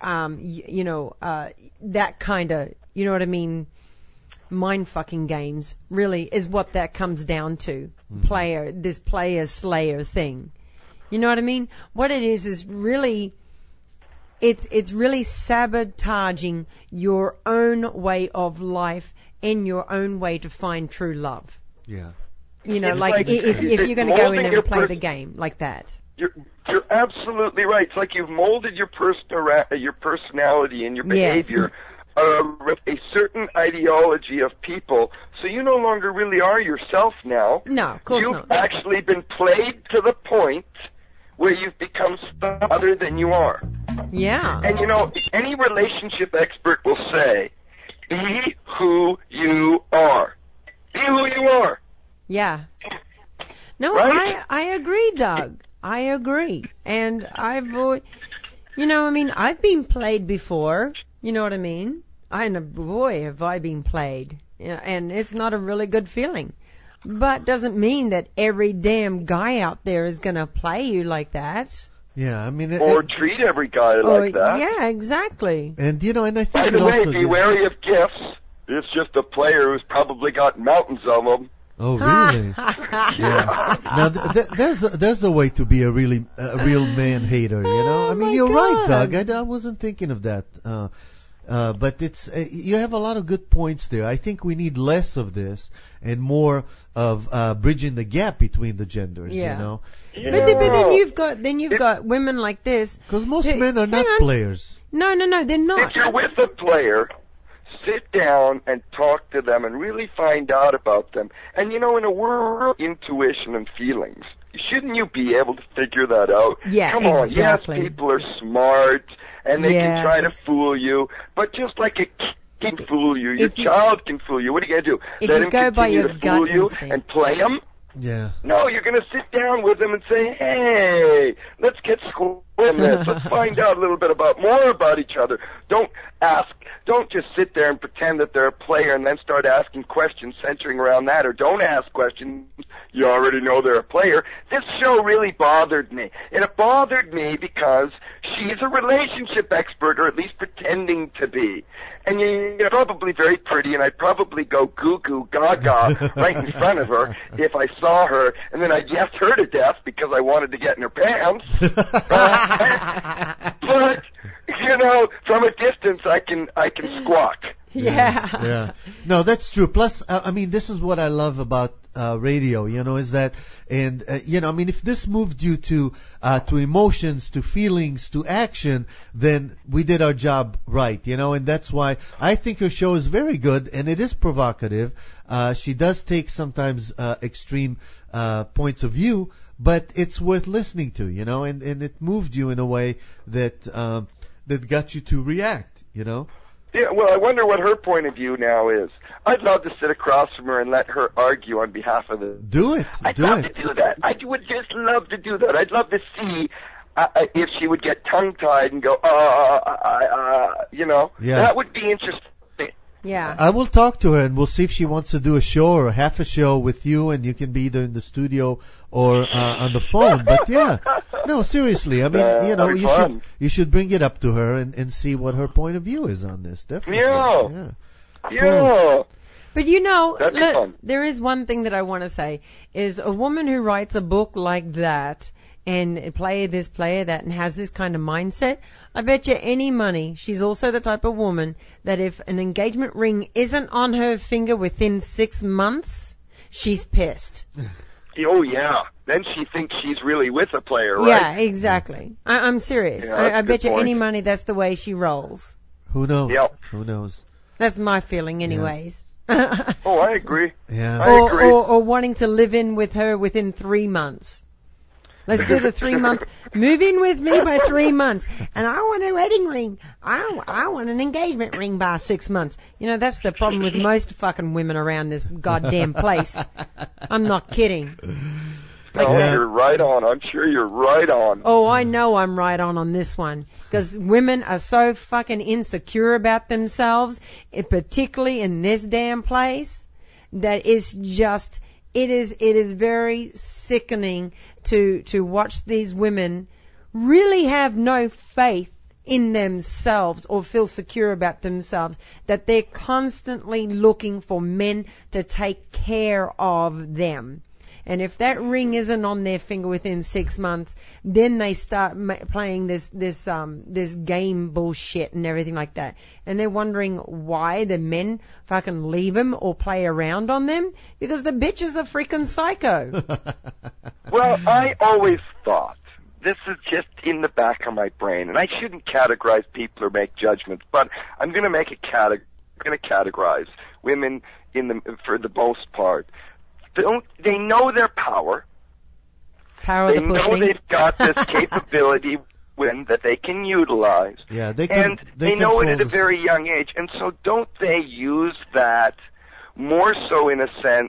that kind of, you know what I mean, mind-fucking games, really, is what that comes down to. Mm-hmm. This player slayer thing. You know what I mean? What it is really, it's really sabotaging your own way of life and your own way to find true love. Yeah. You know, like if you're going to go in and play the game like that. You're absolutely right. It's like you've molded your personality and your behavior with a certain ideology of people, so you no longer really are yourself now. No, of course not. You've actually been played to the point where you've become something other than you are. Yeah. And you know, any relationship expert will say, be who you are. Be who you are. Yeah. No, right? I agree, Doug. I agree. And I've been played before. You know what I mean? Boy, have I been played. And it's not a really good feeling. But doesn't mean that every damn guy out there is going to play you like that. Yeah, I mean... Or treat every guy like that. Yeah, exactly. And, and I think... By the way, be wary of gifts. It's just a player who's probably got mountains of them. Oh, really? Yeah. Now, there's a way to be a real man hater, you know? I mean, you're right, Doug. I wasn't thinking of that. But it's you have a lot of good points there. I think we need less of this and more of bridging the gap between the genders, you know? Yeah. But then you've got women like this. Because most men are not players. No, they're not. If you're with a player, sit down and talk to them and really find out about them. And in a world of intuition and feelings, shouldn't you be able to figure that out? Yeah, Come on, exactly. Yes, people are smart and they can try to fool you, but just like a kid can fool you, your child can fool you. What are you going to do? Let him continue to fool you and play him? Yeah. No, you're going to sit down with them and say, hey, let's get school in this. Let's find out a little bit more about each other. Don't just sit there and pretend that they're a player and then start asking questions centering around that, or don't ask questions. You already know they're a player. This show really bothered me. And it bothered me because she's a relationship expert, or at least pretending to be. And you're probably very pretty, and I'd probably go goo-goo gaga right in front of her if I saw her, and then I'd yes her to death because I wanted to get in her pants. But, from a distance I can squawk. Yeah. No, that's true. Plus, this is what I love about radio, is that, and if this moved you to emotions, to feelings, to action, then we did our job right, and that's why I think her show is very good and it is provocative. She does take sometimes extreme points of view, but it's worth listening to, and it moved you in a way that got you to react, Yeah, well, I wonder what her point of view now is. I'd love to sit across from her and let her argue on behalf of the... Do it. I'd love to do that. I would just love to do that. I'd love to see if she would get tongue-tied and go, that would be interesting. Yeah. I will talk to her and we'll see if she wants to do a show or half a show with you, and you can be either in the studio or on the phone. But yeah, no, seriously. I mean, you should bring it up to her and see what her point of view is on this. Definitely. Yeah. Cool. But look, there is one thing that I want to say is a woman who writes a book like that and play this, play that, and has this kind of mindset, I bet you any money she's also the type of woman that if an engagement ring isn't on her finger within 6 months, she's pissed. Oh, yeah. Then she thinks she's really with a player, right? Yeah, exactly. I'm serious. Yeah, I bet you point. any money that's the way she rolls. Who knows? Yep. Who knows? That's my feeling anyways. Oh, I agree. Yeah. I agree. Or wanting to live in with her within 3 months. Let's do the 3 month. Move in with me by 3 months. And I want a wedding ring. I want an engagement ring by 6 months. You know, that's the problem with most fucking women around this goddamn place. I'm not kidding. You're right on. I'm sure you're right on. Oh, I know I'm right on this one. Because women are so fucking insecure about themselves, particularly in this damn place, that it's just, it is very sickening to watch these women really have no faith in themselves or feel secure about themselves, that they're constantly looking for men to take care of them. And if that ring isn't on their finger within 6 months, then they start playing this game bullshit and everything like that. And they're wondering why the men fucking leave them or play around on them, because the bitches are freaking psycho. Well, I always thought, this is just in the back of my brain, and I shouldn't categorize people or make judgments, but I'm going to categorize women for the most part. They know their power. Power of the pussy. They know they've got this capability that they can utilize. Yeah, they know it at a very young age. And so don't they use that more so in a sense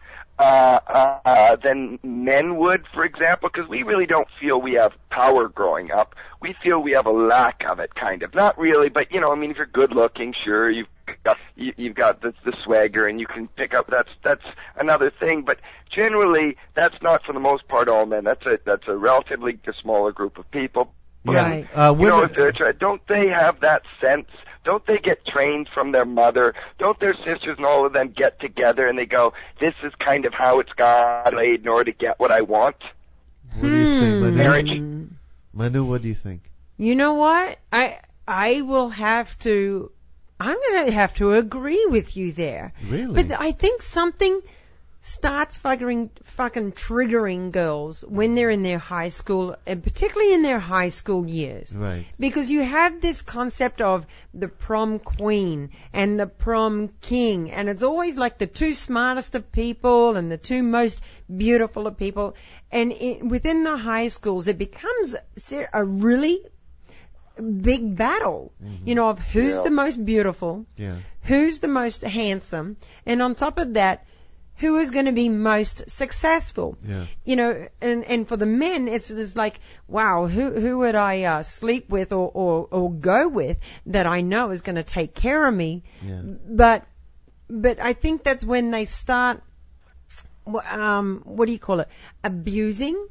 than men would, for example? Because we really don't feel we have power growing up. We feel we have a lack of it, kind of. Not really, but, if you're good looking, sure, you've got the swagger and you can pick up, that's another thing, but generally that's not for the most part all men. That's a relatively smaller group of people. Right. Don't they have that sense? Don't they get trained from their mother? Don't their sisters and all of them get together and they go, this is kind of how it's got laid in order to get what I want? What do you think, Manu? Marriage. Manu, what do you think? You know what? I'm going to have to agree with you there. Really? But I think something starts fucking triggering girls when they're in their high school, and particularly in their high school years. Right. Because you have this concept of the prom queen and the prom king, and it's always like the two smartest of people and the two most beautiful of people. And within the high schools, it becomes a really big battle, of who's the most beautiful, who's the most handsome, and on top of that, who is going to be most successful. And for the men, it's like, wow, who would I sleep with or go with that I know is going to take care of me. But I think that's when they start, what do you call it, abusing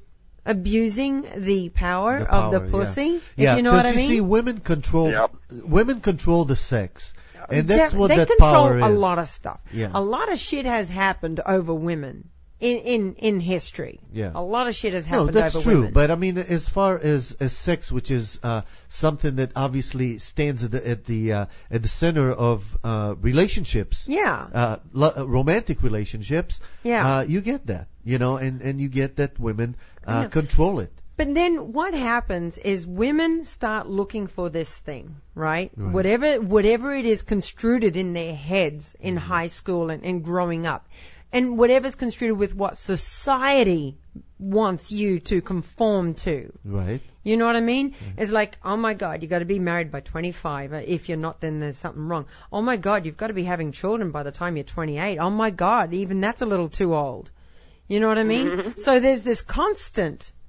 the power of the pussy, if you know what I mean. You see, women control the sex, and that's what that They power is. control a lot of stuff. Yeah. A lot of shit has happened over women in history. Yeah. A lot of shit has happened over women. No, that's true. But I mean, as far as sex, which is something that obviously stands at the center of relationships. Yeah. Romantic relationships. Yeah. You get that, and you get that women control it. But then what happens is women start looking for this thing, right? Whatever it is construed in their heads in high school and growing up. And whatever's construed with what society wants you to conform to. Right. You know what I mean? It's like, oh my God, you got to be married by 25. If you're not, then there's something wrong. Oh my God, you've got to be having children by the time you're 28. Oh my God, even that's a little too old. You know what I mean? So there's this constant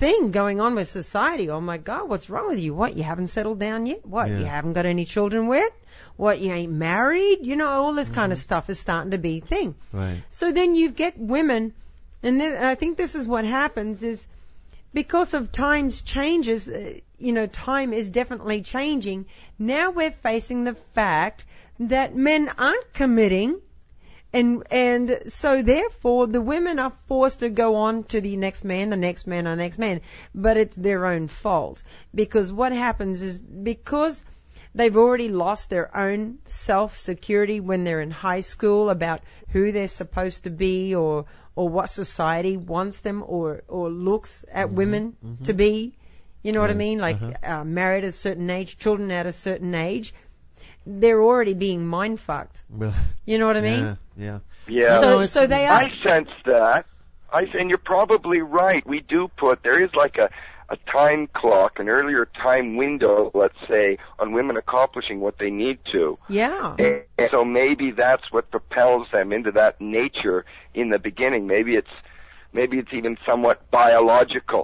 thing going on with society. Oh my God, what's wrong with you? What, you haven't settled down yet? What, you haven't got any children yet? What, you ain't married? You know, all this kind of stuff is starting to be a thing. Right. So then you get women, and then I think this is what happens is because of times changes, time is definitely changing. Now we're facing the fact that men aren't committing, and so therefore the women are forced to go on to the next man, the next man, the next man. But it's their own fault, because what happens is because they've already lost their own self-security when they're in high school about who they're supposed to be or what society wants them or looks at women to be. You know what I mean? Like married at a certain age, children at a certain age. They're already being mind fucked. You know what I mean? Yeah. So they are. I sense that. And you're probably right. We do there is like a time clock, an earlier time window, let's say, on women accomplishing what they need to. Yeah. And so maybe that's what propels them into that nature in the beginning. Maybe it's even somewhat biological.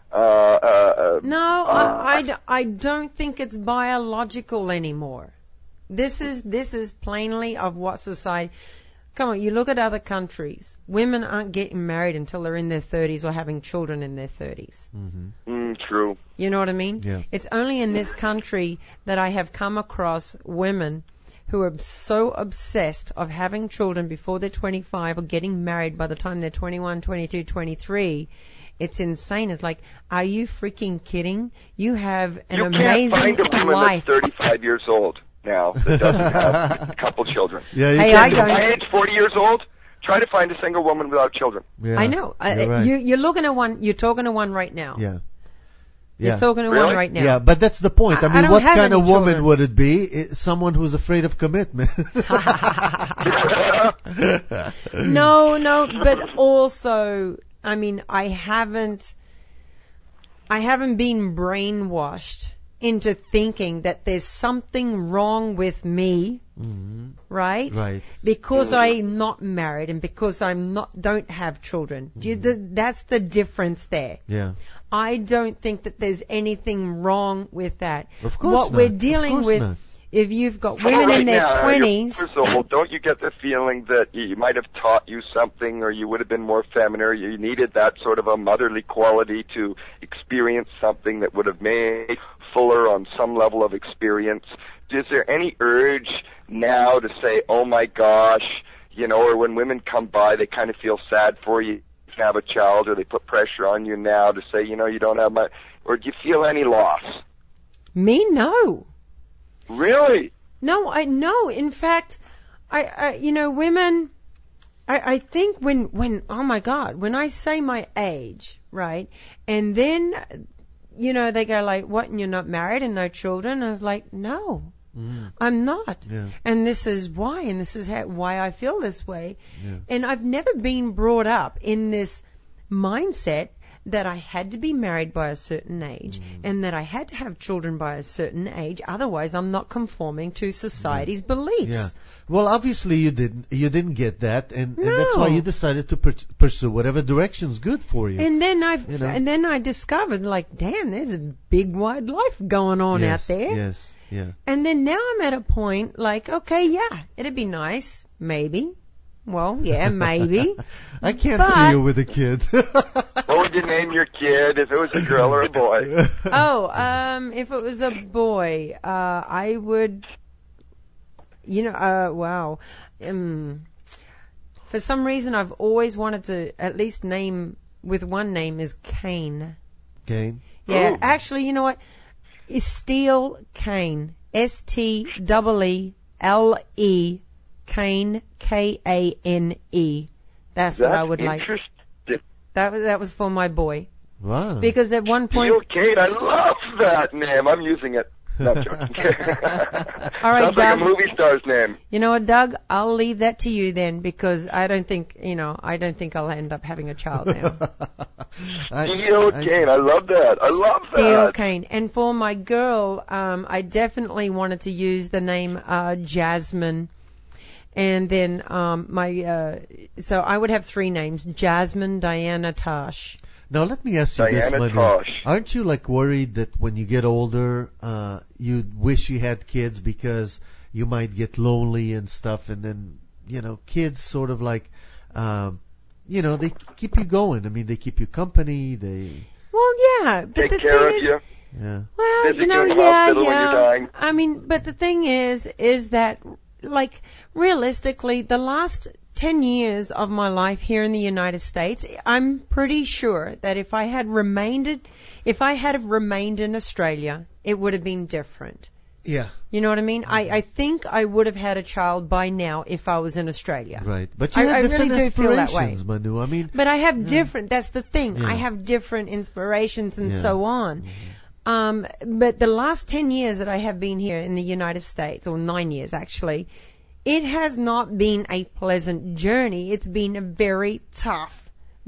I don't think it's biological anymore. This is plainly of what society. Come on, you look at other countries. Women aren't getting married until they're in their 30s or having children in their 30s. True. You know what I mean? Yeah. It's only in this country that I have come across women who are so obsessed of having children before they're 25 or getting married by the time they're 21, 22, 23. It's insane. It's like, are you freaking kidding? You have an amazing life. You can't find a woman that's 35 years old now that doesn't have a couple children. Yeah, At my age, 40 years old, try to find a single woman without children. Yeah, I know. right. You're looking at one. You're talking to one right now. Yeah. You're talking to one right now. Yeah, but that's the point. I mean, don't what have kind any of woman children. would it be? Someone who's afraid of commitment. No, but also, I mean, I haven't been brainwashed into thinking that there's something wrong with me, right? Right. Because I'm not married and because don't have children. That's the difference there. Yeah. I don't think that there's anything wrong with that. Of course what not. we're dealing with, not. if you've got women in their 20s. So don't you get the feeling that you might have taught you something, or you would have been more feminine, or you needed that sort of a motherly quality to experience something that would have made fuller on some level of experience? Is there any urge now to say, oh my gosh, or when women come by, they kind of feel sad for you, have a child, or they put pressure on you now to say, you don't have much, or do you feel any loss? Me, no. Really? No, in fact, women, I think when, oh my God, when I say my age, right, and then, they go like, what, and you're not married and no children? I was like, no. I'm not. Yeah. And this is why, and this is why I feel this way. Yeah. And I've never been brought up in this mindset that I had to be married by a certain age and that I had to have children by a certain age. Otherwise, I'm not conforming to society's beliefs. Yeah. Well, obviously you didn't get that, and that's why you decided to pursue whatever direction's good for you. And then I discovered, like, damn, there's a big wide life going on out there. Yes. Yeah. And then now I'm at a point like, okay, yeah, it'd be nice, maybe. Well, yeah, maybe. I can't see you with a kid. What would you name your kid if it was a girl or a boy? If it was a boy, I would, wow. For some reason, I've always wanted to at least name with one name is Cain. Cain? Yeah, Ooh. Actually, you know what? Steele Cain. Steele Cain. Kane. That's what I would like. Interesting. That was for my boy. Wow. Because at one point. Steele Cain, I love that name. I'm using it. No, I'm joking. All right, sounds Doug. like a movie star's name. You know what, Doug? I'll leave that to you then, because I don't think I'll end up having a child now. Steele Cain, I love that. I love that. Steele Cain. And for my girl, I definitely wanted to use the name Jasmine. And then so I would have three names: Jasmine, Diana, Tash. Now let me ask you Diana this, Manu. Tosh. Aren't you like worried that when you get older, you wish you had kids because you might get lonely and stuff, and then kids sort of like, they keep you going. I mean, they keep you company. Well, yeah, but take the care thing of is, you. Yeah. Well, Visit you in the hospital when you're dying. I mean, but the thing is that, like, realistically, the last 10 years of my life here in the United States, I'm pretty sure that if I had remained in Australia, it would have been different. Yeah. You know what I mean? I think I would have had a child by now if I was in Australia. Right. But you have different really do feel that way. aspirations, Manu. I mean, but I have different, that's the thing. Yeah. I have different inspirations and so on. Mm-hmm. But the last 10 years that I have been here in the United States, or 9 years actually, it has not been a pleasant journey. It's been a very tough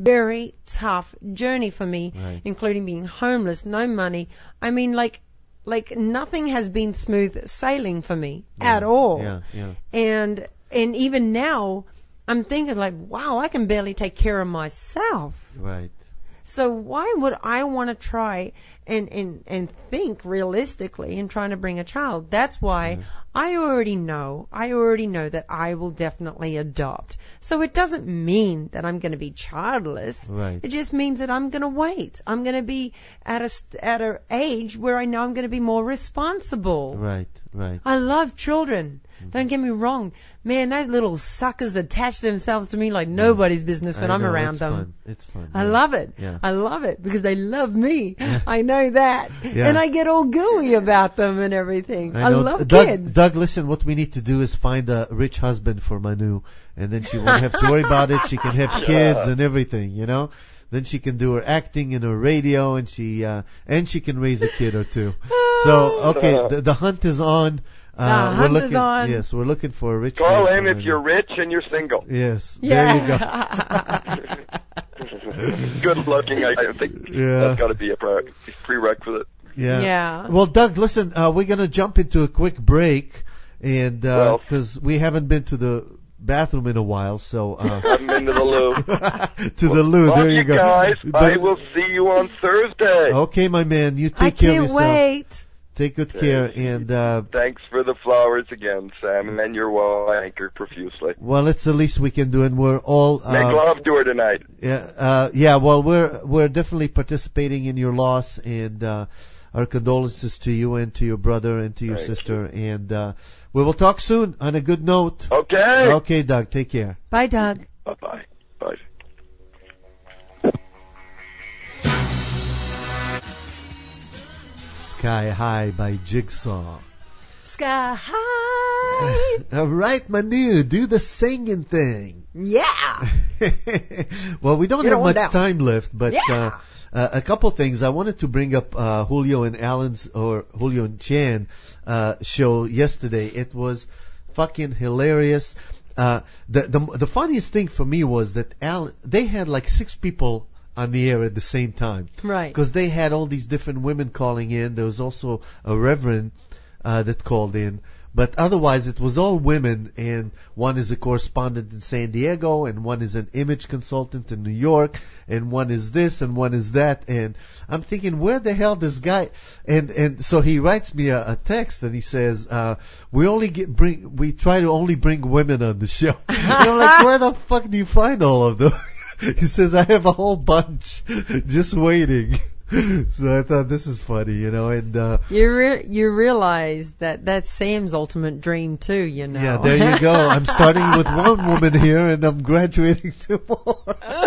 journey for me, including being homeless, no money. I mean, like nothing has been smooth sailing for me at all. Yeah. And even now, I'm thinking like, wow, I can barely take care of myself. Right. So why would I want to try and think realistically in trying to bring a child? That's why I already know that I will definitely adopt. So it doesn't mean that I'm going to be childless. Right. It just means that I'm going to wait. I'm going to be at a age where I know I'm going to be more responsible. Right. I love children. Don't get me wrong. Man, those little suckers attach themselves to me like nobody's business when I'm around them. It's fun. I love it. Yeah. I love it because they love me. Yeah. I know that. Yeah. And I get all gooey about them and everything. I love Doug, kids. Doug, listen, what we need to do is find a rich husband for Manu, and then she won't have to worry about it. She can have kids and everything, Then she can do her acting and her radio, and she can raise a kid or two. So, okay, the hunt is on. We're looking. Yes, we're looking for a rich. Call in if you're rich and you're single. Yes, yeah. There you go. Good looking, I think that's got to be a prerequisite. Yeah. Well, Doug, listen, we're gonna jump into a quick break, and because we haven't been to the bathroom in a while, so haven't been to the loo. The loo. There you go, guys. I will see you on Thursday. Okay, my man. You take care of yourself. I can't wait. Take good care, and thanks for the flowers again, Sam, and your wall anchored profusely. Well, it's the least we can do, and we're all make love to her tonight. Yeah. Well, we're definitely participating in your loss, and our condolences to you and to your brother and to your sister, and we will talk soon. On a good note. Okay. Okay, Doug. Take care. Bye, Doug. Bye. Bye. Sky High by Jigsaw. Sky High. All right, Manu, do the singing thing. Yeah. Well, we don't have much time left, but a couple things. I wanted to bring up Julio and Chan show yesterday. It was fucking hilarious. The funniest thing for me was that they had like 6 people on the air at the same time. Right. Because they had all these different women calling in. There was also a reverend that called in. But otherwise, it was all women, and one is a correspondent in San Diego, and one is an image consultant in New York, and one is this, and one is that. And I'm thinking, where the hell this guy? And so he writes me a text, and he says, we try to only bring women on the show. And I'm like, where the fuck do you find all of them? He says, I have a whole bunch just waiting. So I thought this is funny, and you realize that that's Sam's ultimate dream too, Yeah, there you go. I'm starting with one woman here, and I'm graduating to more.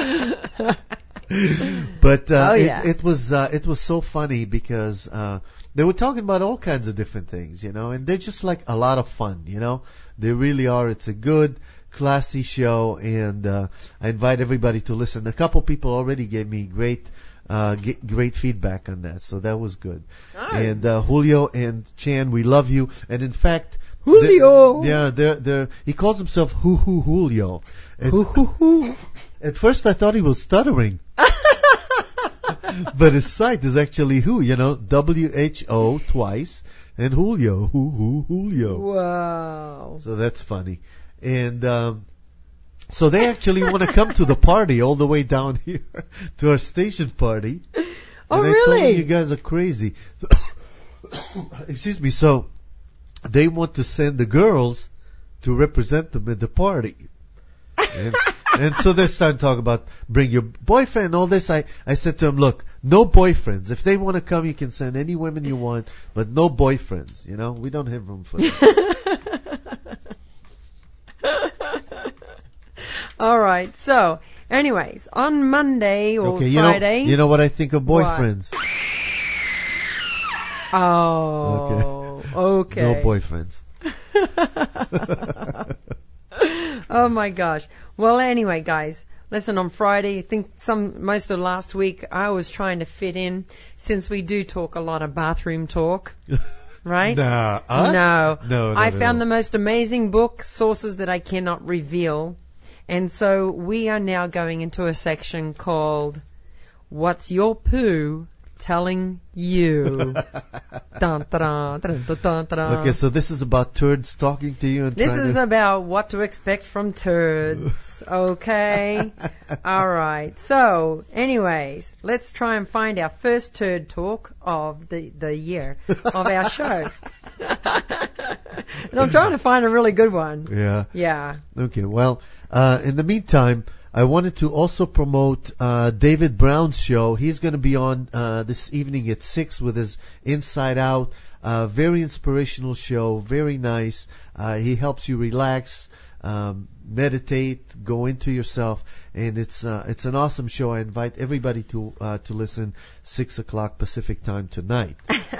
But it was so funny because they were talking about all kinds of different things, and they're just like a lot of fun, They really are. It's a good, classy show, and I invite everybody to listen. A couple people already gave me great feedback on that, so that was good. Right. And Julio and Chan, we love you. And in fact, Julio, he calls himself Julio. At first, I thought he was stuttering, but his site is actually WHO twice, and Julio, Julio. Wow. So that's funny. And So they actually want to come to the party all the way down here to our station party. Oh, and I really? told them, you guys are crazy. Excuse me. So they want to send the girls to represent them at the party. And so they're starting to talk about bring your boyfriend, all this. I said to them, look, no boyfriends. If they want to come, you can send any women you want, but no boyfriends. You know, we don't have room for that. All right. So, anyways, on Monday or Friday. You know what I think of boyfriends? What? Oh. Okay. No boyfriends. Oh my gosh. Well, anyway, guys, listen, on Friday, I think most of last week, I was trying to fit in, since we do talk a lot of bathroom talk, right? Nah, us? No. I found the most amazing book sources that I cannot reveal, and so we are now going into a section called "What's Your Poo Telling You?" Dun, dun, dun, dun, dun, dun. Okay, so this is about turds talking to you and this is about what to expect from turds. Okay? All right. So, anyways, let's try and find our first turd talk of the year of our show. And I'm trying to find a really good one. Yeah. Yeah. Okay, well, in the meantime, I wanted to also promote David Brown's show. He's going to be on this evening at 6 with his Inside Out. Very inspirational show, very nice. He helps you relax, meditate, go into yourself, and it's an awesome show. I invite everybody to listen 6 o'clock Pacific time tonight.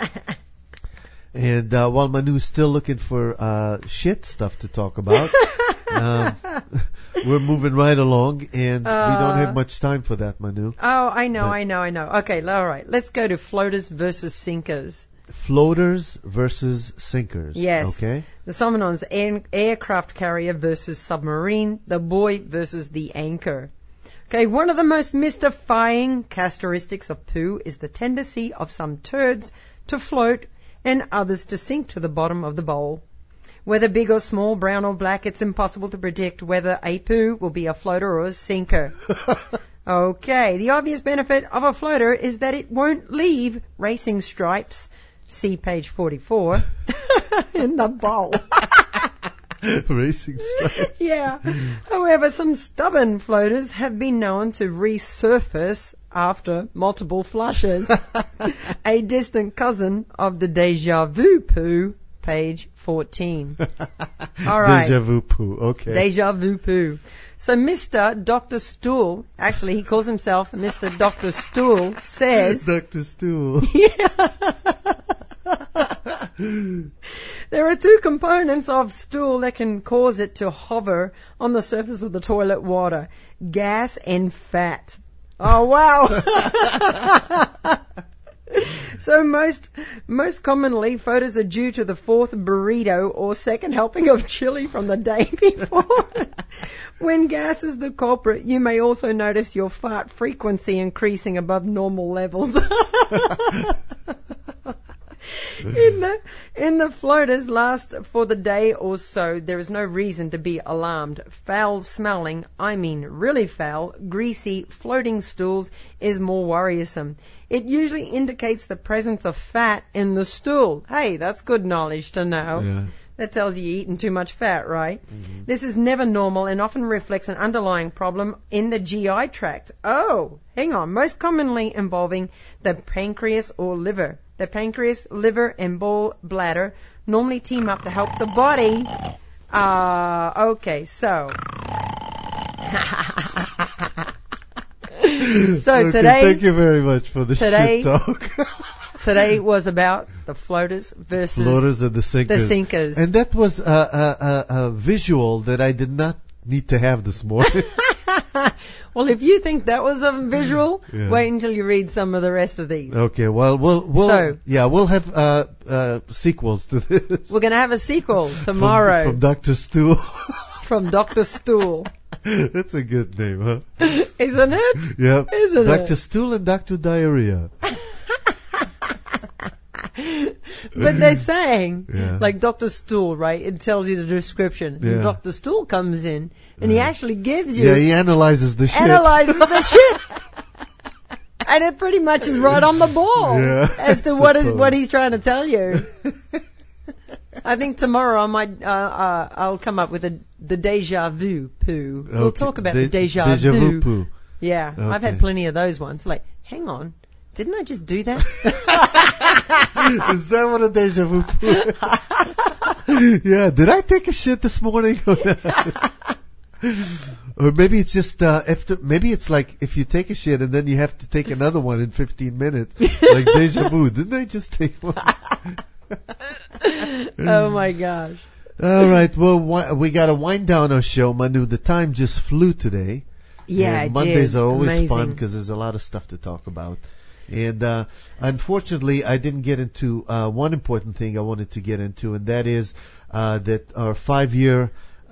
And while Manu's still looking for shit stuff to talk about, we're moving right along, and we don't have much time for that, Manu. Oh, I know. Okay, all right. Let's go to floaters versus sinkers. Floaters versus sinkers. Yes. Okay. The Somanon's aircraft carrier versus submarine. The buoy versus the anchor. Okay, one of the most mystifying characteristics of poo is the tendency of some turds to float and others to sink to the bottom of the bowl. Whether big or small, brown or black, it's impossible to predict whether a poo will be a floater or a sinker. Okay, the obvious benefit of a floater is that it won't leave racing stripes, see page 44, in the bowl. Racing stripes. Yeah. However, some stubborn floaters have been known to resurface after multiple flushes. A distant cousin of the déjà vu poo, page 14. All right. Déjà vu poo, okay. Déjà vu poo. So Mr. Dr. Stool, actually he calls himself Mr. Dr. Stool, says... Dr. Stool. Yeah. There are two components of stool that can cause it to hover on the surface of the toilet water: gas and fat. Oh, wow. So most commonly, photos are due to the fourth burrito or second helping of chili from the day before. When gas is the culprit, you may also notice your fart frequency increasing above normal levels. In the floaters last for the day or so, there is no reason to be alarmed. Foul smelling, I mean really foul, greasy, floating stools is more worrisome. It usually indicates the presence of fat in the stool. Hey, that's good knowledge to know. Yeah. That tells you you're eating too much fat, right? Mm-hmm. This is never normal and often reflects an underlying problem in the GI tract. Oh, hang on. Most commonly involving the pancreas or liver. The pancreas, liver, and bladder normally team up to help the body. Okay, so. So today. Thank you very much for the shit talk. Today was about the floaters versus and the sinkers. And that was a visual that I did not need to have this morning. Well, if you think that was a visual, wait until you read some of the rest of these. Okay, well, we'll have sequels to this. We're going to have a sequel tomorrow. From Dr. Stool. From Dr. Stool. That's a good name, huh? Isn't it? Yep. Isn't Dr. Stool and Dr. Diarrhea. But they're saying, Yeah. like Dr. Stool, right? It tells you the description. Yeah. And Dr. Stool comes in, and he actually gives you... Yeah, he analyzes the shit. Analyzes the shit. And it pretty much is right on the ball as to what he's trying to tell you. I think tomorrow I might I'll come up with the deja vu poo. We'll talk about the deja vu poo. Yeah, Okay. I've had plenty of those ones. Like, hang on, didn't I just do that? Is that what a deja vu poo? Yeah, did I take a shit this morning? Or maybe it's just maybe it's like if you take a shit and then you have to take another one in 15 minutes, like deja vu. Didn't I just take one? Oh my gosh! All right, well we got to wind down our show, Manu. The time just flew today. Yeah, and Mondays are always amazing. fun because there's a lot of stuff to talk about. And unfortunately, I didn't get into one important thing I wanted to get into, and that is that our 5-year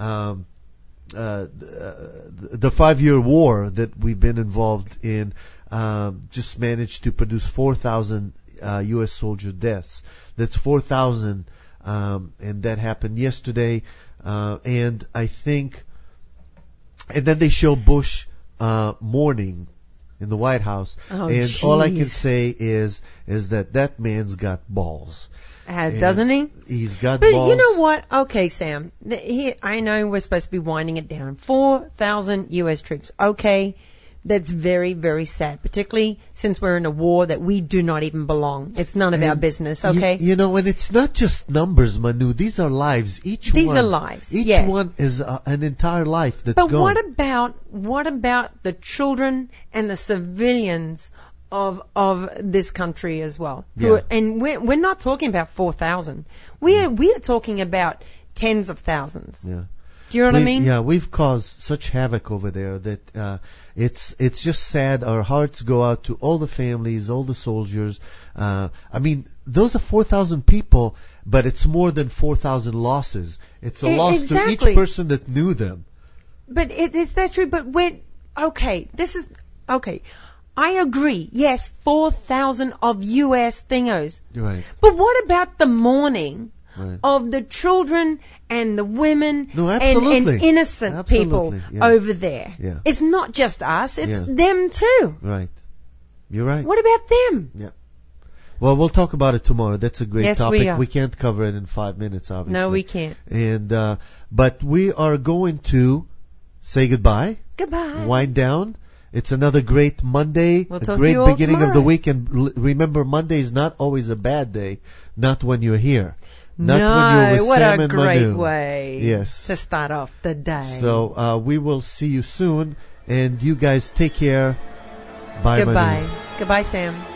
the 5-year war that we've been involved in just managed to produce 4,000 U.S. soldier deaths. That's 4,000, and that happened yesterday. And I think, and then they show Bush mourning in the White House, and geez. All I can say is that man's got balls. Doesn't he? He's got but balls. You know what? Okay, Sam. I know we're supposed to be winding it down. 4,000 U.S. troops. Okay. That's very, very sad, particularly since we're in a war that we do not even belong. It's none of our business, okay? You know, and it's not just numbers, Manu. These are lives. These are lives, Each yes. one is an entire life that's but gone. what about the children and the civilians of this country as well? Yeah. And we're not talking about 4,000. We are talking about tens of thousands. Yeah. Do you know what I mean? Yeah, we've caused such havoc over there that it's just sad. Our hearts go out to all the families, all the soldiers. I mean, those are 4,000 people, but it's more than 4,000 losses. It's a loss to each person that knew them. But that's true. But I agree. Yes, 4,000 of U.S. thingos. Right. But what about the mourning? Right. Of the children and the women and innocent people over there. Yeah. It's not just us, it's them too. Right. You're right. What about them? Yeah. Well, we'll talk about it tomorrow. That's a great topic. We are. We can't cover it in 5 minutes, obviously. No, we can't. And but we are going to say goodbye. Goodbye. Wind down. It's another great Monday, we'll a great beginning of the week. And remember, Monday is not always a bad day, not when you're here. Not when you're with what Sam a and great Manu. way Yes. to start off the day. So we will see you soon, and you guys take care. Bye, Goodbye. Manu. Goodbye, Sam.